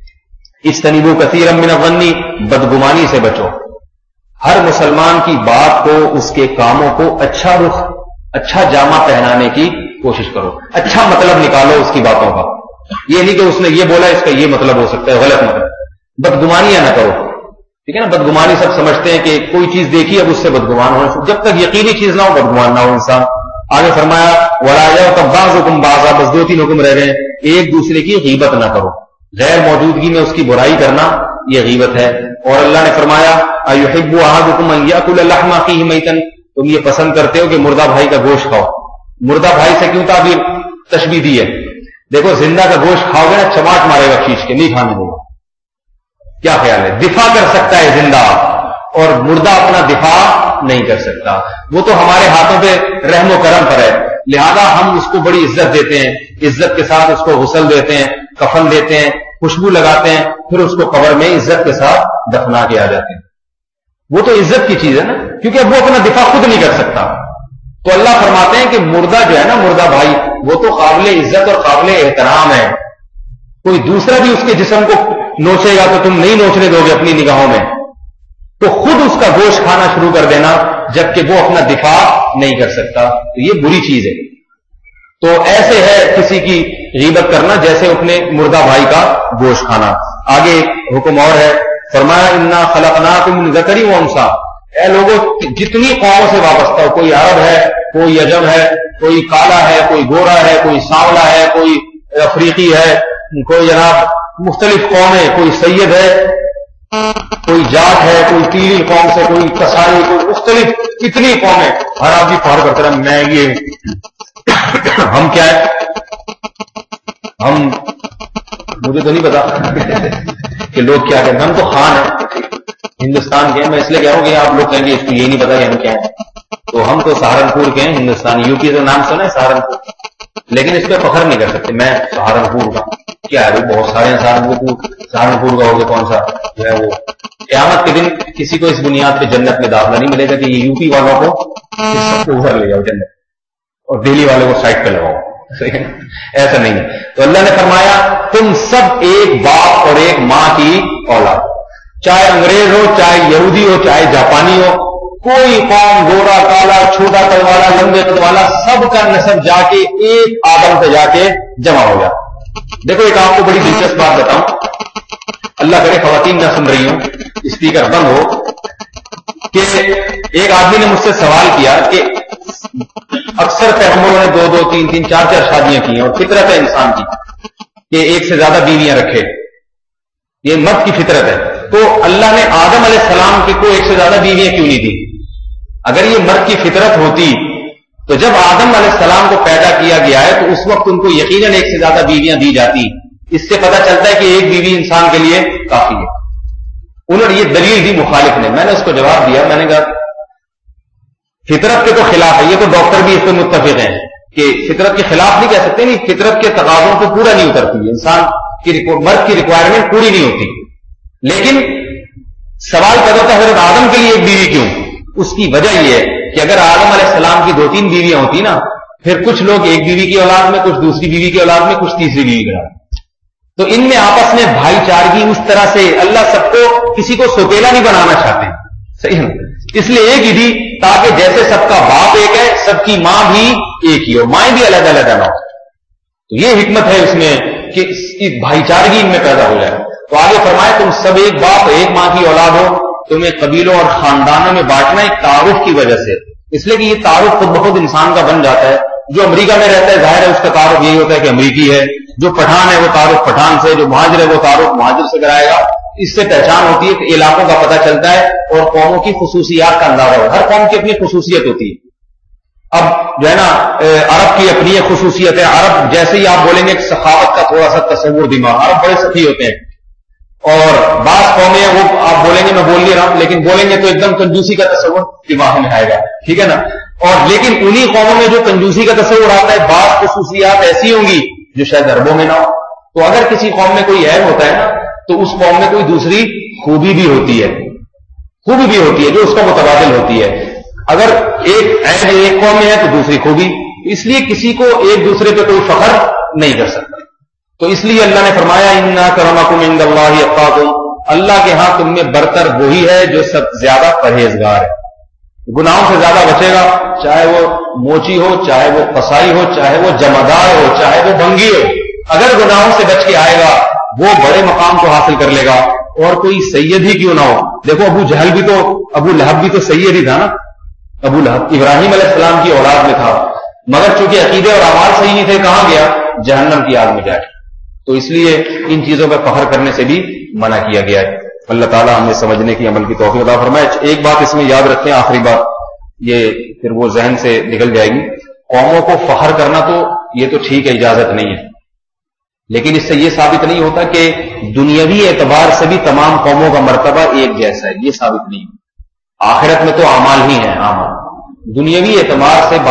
اجتنبوا کثیرا من الظن. بدگمانی سے بچو. ہر مسلمان کی بات کو، اس کے کاموں کو اچھا رخ، اچھا جامہ پہنانے کی کوشش کرو، اچھا مطلب نکالو اس کی باتوں کا. یہ نہیں کہ اس نے یہ بولا اس کا یہ مطلب ہو سکتا ہے، غلط مطلب. بدگمانیاں نہ کرو، ٹھیک ہے نا. بدگمانی سب سمجھتے ہیں کہ کوئی چیز دیکھی اب اس سے بدگمان ہو، جب تک یقینی چیز نہ ہو بدگمان نہ ہو انسان. آگے فرمایا وَلَا يَغْتَبْ بَعْضُكُمْ بَعْضًا. بس دو تین حکم رہ گئے. ایک دوسرے کی غیبت نہ کرو، غیر موجودگی میں اس کی برائی کرنا یہ غیبت ہے. اور اللہ نے فرمایا أَيُحِبُّ أَحَدُكُمْ أَن يَأْكُلَ لَحْمَ أَخِيهِ مَيْتًا. تم یہ پسند کرتے ہو کہ مردہ بھائی کا گوشت کھاؤ. مردہ بھائی سے کیوں تعبیر تشبیہ دی ہے؟ دیکھو زندہ کا گوشت کھاؤ گے نا چماٹ مارے گا کھینچ کے، نہیں کھانے دے گا. کیا خیال ہے؟ دفاع کر سکتا ہے زندہ، اور مردہ اپنا دفاع نہیں کر سکتا. وہ تو ہمارے ہاتھوں پہ رحم و کرم پر ہے، لہذا ہم اس کو بڑی عزت دیتے ہیں، عزت کے ساتھ اس کو غسل دیتے ہیں، کفن دیتے ہیں، خوشبو لگاتے ہیں، پھر اس کو قبر میں عزت کے ساتھ دفنا کے آ جاتے ہیں. وہ تو عزت کی چیز ہے نا، کیونکہ اب وہ اپنا دفاع خود نہیں کر سکتا. تو اللہ فرماتے ہیں کہ مردہ جو ہے نا، مردہ بھائی، وہ تو قابل عزت اور قابل احترام ہے. کوئی دوسرا بھی اس کے جسم کو نوچے گا تو تم نہیں نوچنے دو گے اپنی نگاہوں میں، تو خود اس کا گوشت کھانا شروع کر دینا جبکہ وہ اپنا دفاع نہیں کر سکتا، تو یہ بری چیز ہے. تو ایسے ہے کسی کی غیبت کرنا جیسے اپنے مردہ بھائی کا گوشت کھانا. آگے حکم اور ہے، فرمایا انا خلقناکم من ذکر و انثی. اے لوگوں جتنی قوموں سے وابستہ ہو، کوئی عرب ہے، کوئی عجم ہے، کوئی کالا ہے، کوئی گورا ہے، کوئی سانولا ہے، کوئی افریقی ہے، کوئی جناب مختلف قومیں، کوئی سید ہے، کوئی جاٹ ہے، کوئی تیلی قوم سے، کوئی کسائی، کوئی مختلف کتنی قومیں. ہر آدمی پہاڑ کرتا رہا میں یہ ہم کیا ہے، ہم مجھے تو نہیں پتا کہ لوگ کیا کہتے ہیں. ہم تو خان ہیں، ہندوستان کے ہیں. میں اس لیے کہہ رہا ہوں کہ آپ لوگ کہیں گے اس کو یہی نہیں پتا کہ ہم کیا ہیں. تو ہم تو سہارنپور کے ہیں، ہندوستان. یو پی کا نام سنا ہے سہارنپور، لیکن اس پہ فخر نہیں کر سکتے. میں سہارنپور کا کیا ہے، بہت سارے ہیں سہارنپور کا ہوگا کون سا جو ہے. وہ قیامت کے دن کسی کو اس بنیاد پہ جنت میں داخلہ نہیں ملے گا کہ یہ یو پی والوں کو سب کو ادھر لے جاؤ جنت اور دہلی والوں کو سائڈ پہ لگاؤ. ایسا نہیں ہے. تو اللہ نے فرمایا تم سب ایک باپ اور ایک ماں کی اولاد، چاہے انگریز ہو، چاہے یہودی ہو، چاہے جاپانی ہو، کوئی قوم گورا کالا چھوٹا قد والا لمبے قد والا، سب کا نسب جا کے ایک آدم پہ جا کے جمع ہو جاتا. دیکھو ایک آپ کو بڑی دلچسپ بات بتاؤں، اللہ کرے خواتین نہ سن رہی ہوں، اسپیکر بند ہو، کہ ایک آدمی نے مجھ سے سوال کیا کہ اکثر پیغمبروں نے 2 2 3 3 4 4 شادیاں کی ہیں، اور فطرت ہے انسان کی کہ ایک سے زیادہ بیویاں رکھے، یہ مرد کی فطرت ہے. تو اللہ نے آدم علیہ السلام کو ایک سے زیادہ بیویاں کیوں نہیں دی؟ اگر یہ مرد کی فطرت ہوتی تو جب آدم علیہ السلام کو پیدا کیا گیا ہے تو اس وقت ان کو یقیناً ایک سے زیادہ بیویاں دی جاتی. اس سے پتہ چلتا ہے کہ ایک بیوی انسان کے لیے کافی ہے. انہوں نے یہ دلیل دی مخالف نے. میں نے اس کو جواب دیا، میں نے کہا فطرت کے تو خلاف ہے. یہ تو ڈاکٹر بھی اس پہ متفق ہیں کہ فطرت کے خلاف نہیں کہہ سکتے، نہیں، فطرت کے تقاضوں کو پورا نہیں اترتی، انسان کی مرد کی ریکوائرمنٹ پوری نہیں ہوتی. لیکن سوال پیدا ہوتا ہے حضرت آدم کے لیے ایک بیوی کیوں؟ اس کی وجہ یہ ہے کہ اگر آدم علیہ السلام کی 2-3 بیویاں ہوتی نا، پھر کچھ لوگ ایک بیوی کی اولاد میں، کچھ دوسری بیوی کی اولاد میں، کچھ تیسری بیوی کی اولاد میں، تو ان میں آپس میں بھائی چارگی اس طرح سے اللہ سب کو کسی کو سوتیلا نہیں بنانا چاہتے، صحیح ہے، اس لیے ایک ہی تھی تاکہ جیسے سب کا باپ ایک ہے سب کی ماں بھی ایک ہی ہو، مائیں بھی الگ الگ نہ ہو. تو یہ حکمت ہے اس میں کہ بھائی چارگی ان میں پیدا ہو جائے. تو آگے فرمائے تم سب ایک باپ ایک ماں کی اولاد ہو، تمہیں قبیلوں اور خاندانوں میں بانٹنا ایک تعارف کی وجہ سے، اس لیے کہ یہ تعارف خود بخود انسان کا بن جاتا ہے. جو امریکہ میں رہتا ہے ظاہر ہے اس کا تعارف یہی ہوتا ہے کہ امریکی ہے، جو پٹھان ہے وہ تعارف پٹھان سے، جو مہاجر ہے وہ تعارف مہاجر سے کرائے گا. اس سے پہچان ہوتی ہے کہ علاقوں کا پتہ چلتا ہے اور قوموں کی خصوصیات کا اندازہ ہو. ہر قوم کی اپنی خصوصیت ہوتی ہے. اب جو ہے نا عرب کی اپنی ایک خصوصیت ہے، عرب جیسے ہی آپ بولیں گے کہ سخاوت کا تھوڑا سا تصور دماغ، عرب بڑے سخی ہوتے ہیں. اور بعض قومیں ہیں وہ آپ بولیں گے میں بول نہیں رہا ہوں لیکن بولیں گے تو ایک دم کنجوسی کا تصور دماغ میں آئے گا، ٹھیک ہے نا. اور لیکن انہی قوموں میں جو کنجوسی کا تصور آتا ہے بعض خصوصیات ایسی ہوں گی جو شاید عربوں میں نہ ہو. تو اگر کسی قوم میں کوئی عیب ہوتا ہے نا تو اس قوم میں کوئی دوسری خوبی بھی ہوتی ہے، خوبی بھی ہوتی ہے جو اس کا متبادل ہوتی ہے. اگر ایک قوم میں ہے تو دوسری خوبی، اس لیے کسی کو ایک دوسرے پہ کوئی فخر نہیں کر سکتا. تو اس لیے اللہ نے فرمایا اِنَّ أَكْرَمَكُمْ عِندَ اللَّهِ أَتْقَاكُمْ، اللہ کے ہاں تم میں برتر وہی ہے جو سب زیادہ پرہیزگار ہے. گناہوں سے زیادہ بچے گا، چاہے وہ موچی ہو، چاہے وہ قصائی ہو، چاہے وہ جمعدار ہو، چاہے وہ بھنگی ہو. اگر گناہوں سے بچ کے آئے گا وہ بڑے مقام کو حاصل کر لے گا. اور کوئی سید ہی کیوں نہ ہو، دیکھو ابو جہل بھی تو، ابو لہب بھی تو سید ہی تھا نا. ابو لہب ابراہیم علیہ السلام کی اولاد میں تھا، مگر چونکہ عقیدے اور اعمال صحیح نہیں تھے کہاں گیا؟ جہنم کی آگ میں جا کے. تو اس لیے ان چیزوں پر فخر کرنے سے بھی منع کیا گیا ہے. اللہ تعالیٰ ہمیں سمجھنے کی عمل کی توفیق عطا فرمائے. ایک بات اس میں یاد رکھیں، آخری بات، یہ پھر وہ ذہن سے نکل جائے گی. قوموں کو فخر کرنا تو یہ تو ٹھیک ہے، اجازت نہیں ہے، لیکن اس سے یہ ثابت نہیں ہوتا کہ دنیاوی اعتبار سے بھی تمام قوموں کا مرتبہ ایک جیسا ہے، یہ ثابت نہیں. آخرت میں تو اعمال ہی ہیں اعمال. دنیاوی اعتبار سے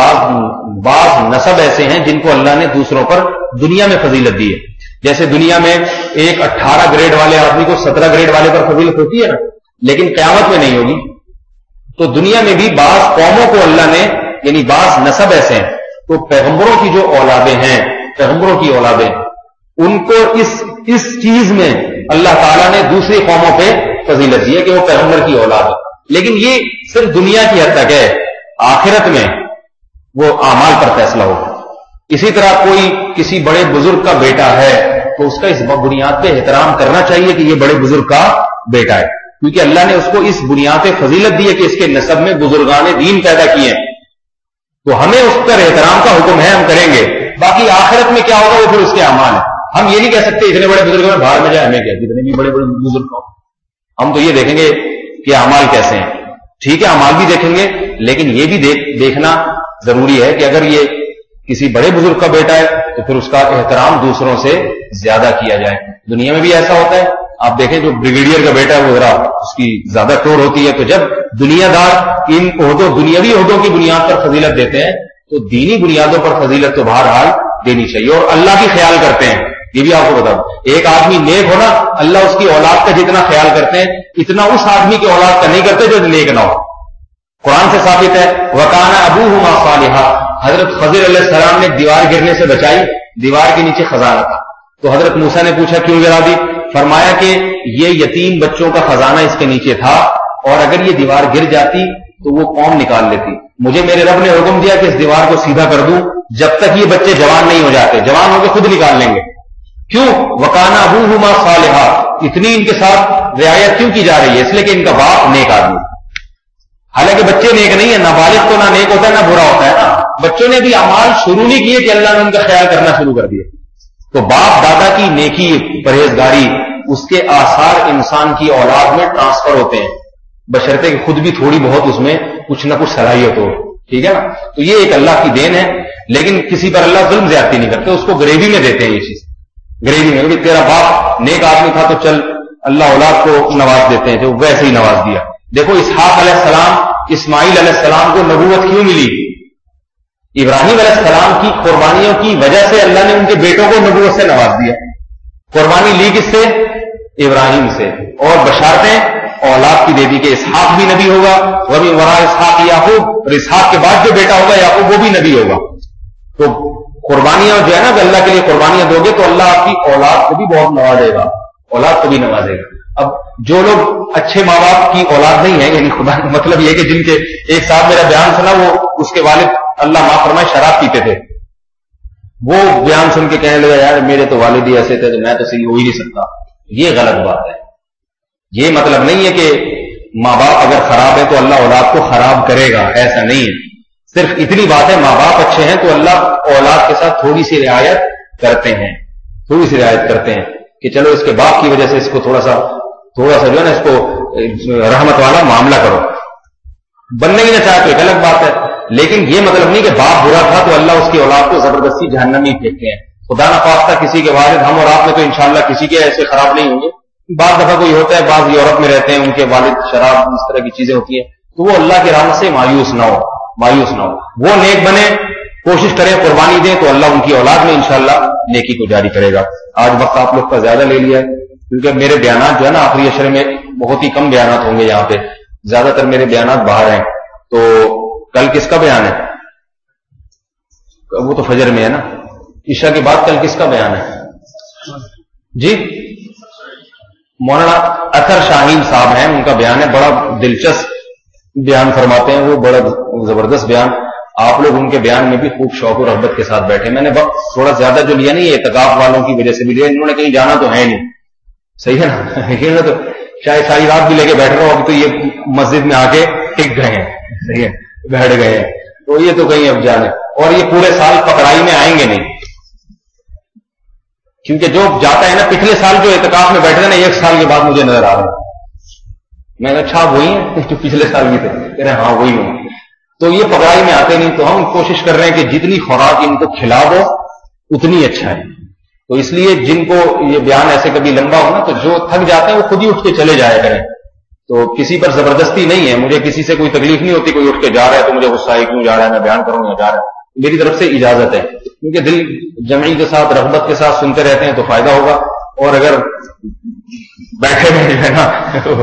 بعض نسب ایسے ہیں جن کو اللہ نے دوسروں پر دنیا میں فضیلت دی ہے. جیسے دنیا میں ایک 18 گریڈ والے آدمی کو 17 گریڈ والے پر فضیلت ہوتی ہے نا، لیکن قیامت میں نہیں ہوگی. تو دنیا میں بھی بعض قوموں کو اللہ نے، یعنی بعض نسب ایسے ہیں تو پیغمبروں کی جو اولادیں ہیں، پیغمبروں کی اولادیں، ان کو اس چیز میں اللہ تعالیٰ نے دوسری قوموں پہ فضیلت دی ہے کہ وہ پیغمبر کی اولاد ہے. لیکن یہ صرف دنیا کی حد تک ہے، آخرت میں وہ اعمال پر فیصلہ ہوگا. اسی طرح کوئی کسی بڑے بزرگ کا بیٹا ہے تو اس کا اس بنیاد پہ احترام کرنا چاہیے کہ یہ بڑے بزرگ کا بیٹا ہے، کیونکہ اللہ نے اس کو اس بنیاد پہ فضیلت دی ہے کہ اس کے نسب میں بزرگان دین پیدا کیے ہیں. تو ہمیں اس پر احترام کا حکم ہے، ہم کریں گے. باقی آخرت میں کیا ہوگا وہ پھر اس کے اعمال ہیں. ہم یہ نہیں کہہ سکتے اتنے بڑے بزرگ میں باہر میں جائے، ہمیں کیا جتنے بھی بڑے بڑے بزرگ ہوں. ہم تو یہ دیکھیں گے کہ اعمال کیسے ہیں. ٹھیک ہے اعمال بھی دیکھیں گے، لیکن یہ بھی دیکھنا ضروری ہے کہ اگر یہ کسی بڑے بزرگ کا بیٹا ہے تو پھر اس کا احترام دوسروں سے زیادہ کیا جائے. دنیا میں بھی ایسا ہوتا ہے، آپ دیکھیں جو بریگیڈیئر کا بیٹا ہے وہ ذرا اس کی زیادہ ٹور ہوتی ہے. تو جب دنیا دار ان عہدوں، دنیاوی عہدوں کی بنیاد پر فضیلت دیتے ہیں تو دینی بنیادوں پر فضیلت تو بہرحال دینی چاہیے. اور اللہ کی خیال کرتے ہیں، یہ بھی آپ کو بتا دوں، ایک آدمی نیک ہونا اللہ اس کی اولاد کا جتنا خیال کرتے ہیں اتنا اس آدمی کی اولاد کا نہیں کرتے جو نیک نہ ہو. قرآن سے ثابت ہے وَكَانَ أَبُوهُمَا صَالِحًا. حضرت خضر علیہ السلام نے دیوار گرنے سے بچائی، دیوار کے نیچے خزانہ تھا. تو حضرت موسیٰ نے پوچھا کیوں گرا دی؟ فرمایا کہ یہ یتیم بچوں کا خزانہ اس کے نیچے تھا اور اگر یہ دیوار گر جاتی تو وہ قوم نکال لیتی. مجھے میرے رب نے حکم دیا کہ اس دیوار کو سیدھا کر دوں جب تک یہ بچے جوان نہیں ہو جاتے. جوان ہو کے خود نکال لیں گے. کیوں؟ وَكَانَ أَبُوهُمَا صَالِحًا. اتنی ان کے ساتھ رعایت کیوں کی جا رہی ہے؟ اس لیے کہ ان کا باپ نیک آدمی. حالانکہ بچے نیک نہیں ہیں، نابالغ تو نہ نیک ہوتا ہے نہ برا ہوتا ہے نا. بچوں نے بھی اعمال شروع نہیں کیے کہ اللہ نے ان کا خیال کرنا شروع کر دیا. تو باپ دادا کی نیکی، پرہیزگاری، اس کے آثار انسان کی اولاد میں ٹرانسفر ہوتے ہیں، بشرطے کہ خود بھی تھوڑی بہت اس میں کچھ نہ کچھ صلاحیت ہو. ٹھیک ہے نا. تو یہ ایک اللہ کی دین ہے. لیکن کسی پر اللہ ظلم زیادتی نہیں کرتے، اس کو گریوی میں دیتے ہیں. یہ چیز گریوی میں، کہ تیرا باپ نیک آدمی تھا تو چل اللہ اولاد کو نواز دیتے ہیں، جو ویسے ہی نواز دیا. دیکھو اسحاق علیہ السلام، اسماعیل علیہ السلام کو نبوت کیوں ملی؟ ابراہیم علیہ السلام کی قربانیوں کی وجہ سے اللہ نے ان کے بیٹوں کو نبوت سے نواز دیا. قربانی لی کس سے؟ ابراہیم سے. اور بشارتیں औलाद की दे दी कि इसहाक भी नबी होगा, वह भी वरा इसहाक याकूब, और इसहाक के बाद जो बेटा होगा याकूब वो भी नबी होगा। तो कुर्बानियां जो है ना, अल्लाह के लिए कुर्बानियां दोगे तो अल्लाह आपकी औलाद को भी बहुत नवाजेगा, औलाद को भी नवाजेगा। अब जो लोग अच्छे माँ बाप की औलाद नहीं है, यानी खुदा मतलब ये कि जिनके, एक साहब मेरा बयान सुना, वो उसके वालिद अल्लाह माफ फरमाए शराब पीते थे, वो बयान सुन के कहने लगा यार मेरे तो वालिद ही ऐसे थे तो मैं तो सही हो ही नहीं सकता। ये गलत बात है। ये मतलब नहीं है कि माँ बाप अगर खराब है तो अल्लाह औलाद को खराब करेगा, ऐसा नहीं है। सिर्फ इतनी बात है माँ बाप अच्छे हैं तो अल्लाह औलाद के साथ थोड़ी सी रियायत करते हैं, थोड़ी सी रियायत करते हैं कि चलो इसके बाप की वजह से इसको थोड़ा सा जो है ना, इसको रहमत वाला मामला करो। बनने ही ना चाहे तो एक अलग बात है, लेकिन ये मतलब नहीं कि बाप बुरा था तो अल्लाह उसकी औलाद को जबरदस्ती जहन्नम में फेंकते हैं। खुदा न खास्ता किसी के वालिद, हम और आप में तो इंशाअल्लाह किसी के ऐसे खराब नहीं होंगे, बात दफा कोई होता है, बाज यूरोप में रहते हैं, उनके वालिद शराब, इस तरह की चीजें होती हैं, तो वो अल्लाह की रहमत से मायूस ना हो, मायूस ना हो, वो नेक बने, कोशिश करें, कुर्बानी दें, तो अल्लाह उनकी औलाद में इंशाअल्लाह नेकी को जारी करेगा। आज वक्त आप लोग का ज्यादा ले लिया है, क्योंकि मेरे बयानात जो है ना आखिरी अशरे में बहुत ही कम बयानात होंगे, यहाँ पे ज्यादातर मेरे बयानात बाहर हैं। तो कल किसका बयान है? वो तो फजर में है ना, ईशा के बाद कल किसका बयान है जी? मौलाना अतर शाहीन साहब हैं, उनका बयान है, बड़ा दिलचस्प बयान फरमाते हैं वो, बड़ा जबरदस्त बयान। आप लोग उनके बयान में भी खूब शौक और रग़बत के साथ बैठे। मैंने वक्त थोड़ा ज्यादा जो लिया नहीं, ये इत्तेकाफ वालों की वजह से भी लिया, इन्होंने कहीं जाना तो है नहीं, सही है ना, ये तो शायद सारी रात भी लेके बैठ रहा हूं, अभी तो ये मस्जिद में आके टिक गए हैं, सही है, बैठ गए हैं, तो ये तो कहीं अब जाने, और ये पूरे साल पकड़ाई में आएंगे नहीं, क्योंकि जो जाता है ना, पिछले साल जो इत्तेकाफ में बैठे थे ना, एक साल के बाद मुझे नजर आ रहे हैं, मैंने अच्छा वही है जो पिछले साल भी थे, कह रहे हाँ वही हूं। तो ये पकड़ाई में आते नहीं, तो हम कोशिश कर रहे हैं कि जितनी खुराक इनको खिला दो उतनी अच्छा है। तो इसलिए जिनको ये बयान ऐसे कभी लंबा हो ना, तो जो थक जाते हैं वो खुद ही उठ के चले जाया करें। तो किसी पर जबरदस्ती नहीं है, मुझे किसी से कोई तकलीफ नहीं होती, कोई उठ के जा रहा है तो मुझे गुस्सा है क्यों जा रहा है, मैं बयान करूं या जा रहा है, मेरी तरफ से इजाजत है, क्योंकि दिल जमी के साथ रग़बत के साथ सुनते रहते हैं तो फायदा होगा, और अगर बैठे हुए है ना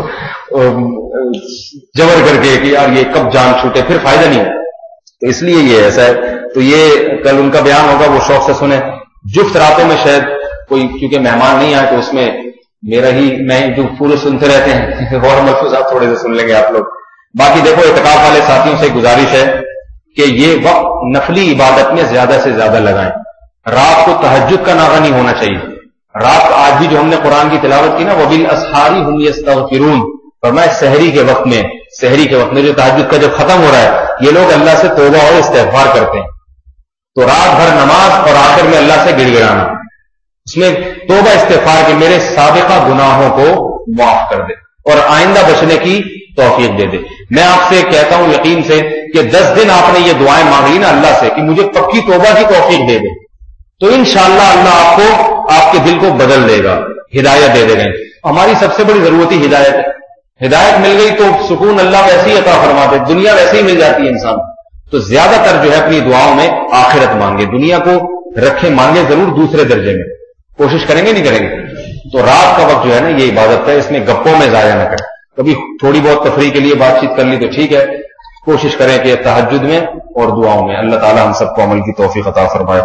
जबर करके कि यार ये कब जान छूटे, फिर फायदा नहीं है। तो इसलिए ये ऐसा है। तो ये कल उनका बयान होगा, वो शौक से सुने। जुफ्त रातों में शायद कोई, क्योंकि मेहमान नहीं आए तो उसमें मेरा ही, मैं जो पूरे सुनते रहते हैं और मलफूज आप थोड़े से सुन लेंगे आप लोग। बाकी देखो, इत्तेकाफ वाले साथियों से गुजारिश है कि ये वक्त नफली इबादत में ज्यादा से ज्यादा लगाएं। रात को तहज्जुद का नागा नहीं होना चाहिए। रात आज भी जो हमने कुरान की तिलावत की ना, वबिल असहारी हुम यस्तगफिरून, फरमाया सहरी के वक्त में जो तहज्जुद का जब खत्म हो रहा है, ये लोग अल्लाह से तौबा और इस्तिग़फार करते हैं। तो रात भर नमाज और आखिर में अल्लाह से गिड़गिड़ाना, उसमें तौबा इस्तिग़फार के मेरे साबिक़ा गुनाहों को माफ कर दे और आइंदा बचने की तौफीक दे दे। मैं आपसे कहता हूं यकीन से कि 10 दिन आपने ये दुआएं मांग ली ना अल्लाह से कि मुझे पक्की तौबा की तौफीक दे दे, तो इंशाअल्लाह अल्लाह आपको आपके दिल को बदल देगा, हिदायत दे देगा। हमारी सबसे बड़ी जरूरत ही हिदायत है। हिदायत मिल गई तो सुकून अल्लाह वैसे ही अता फरमा दे, दुनिया वैसे ही मिल जाती है इंसान। तो ज्यादातर जो है अपनी दुआओं में आखिरत मांगे, दुनिया को रखे, मांगे जरूर दूसरे दर्जे में, कोशिश करेंगे नहीं करेंगे। तो रात का वक्त जो है ना ये इबादत है, इसमें गप्पों में जाया न करें। कभी थोड़ी बहुत तफरीह के लिए बातचीत कर ली तो ठीक है, कोशिश करें कि तहज्जुद में और दुआओं में अल्लाह ताला हम सबको अमल की तौफीक अता फरमाए।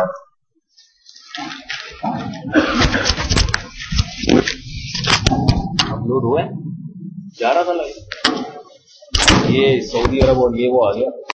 अपलोड हुए जा रहा था, ये सऊदी अरब और ये वो आ गया।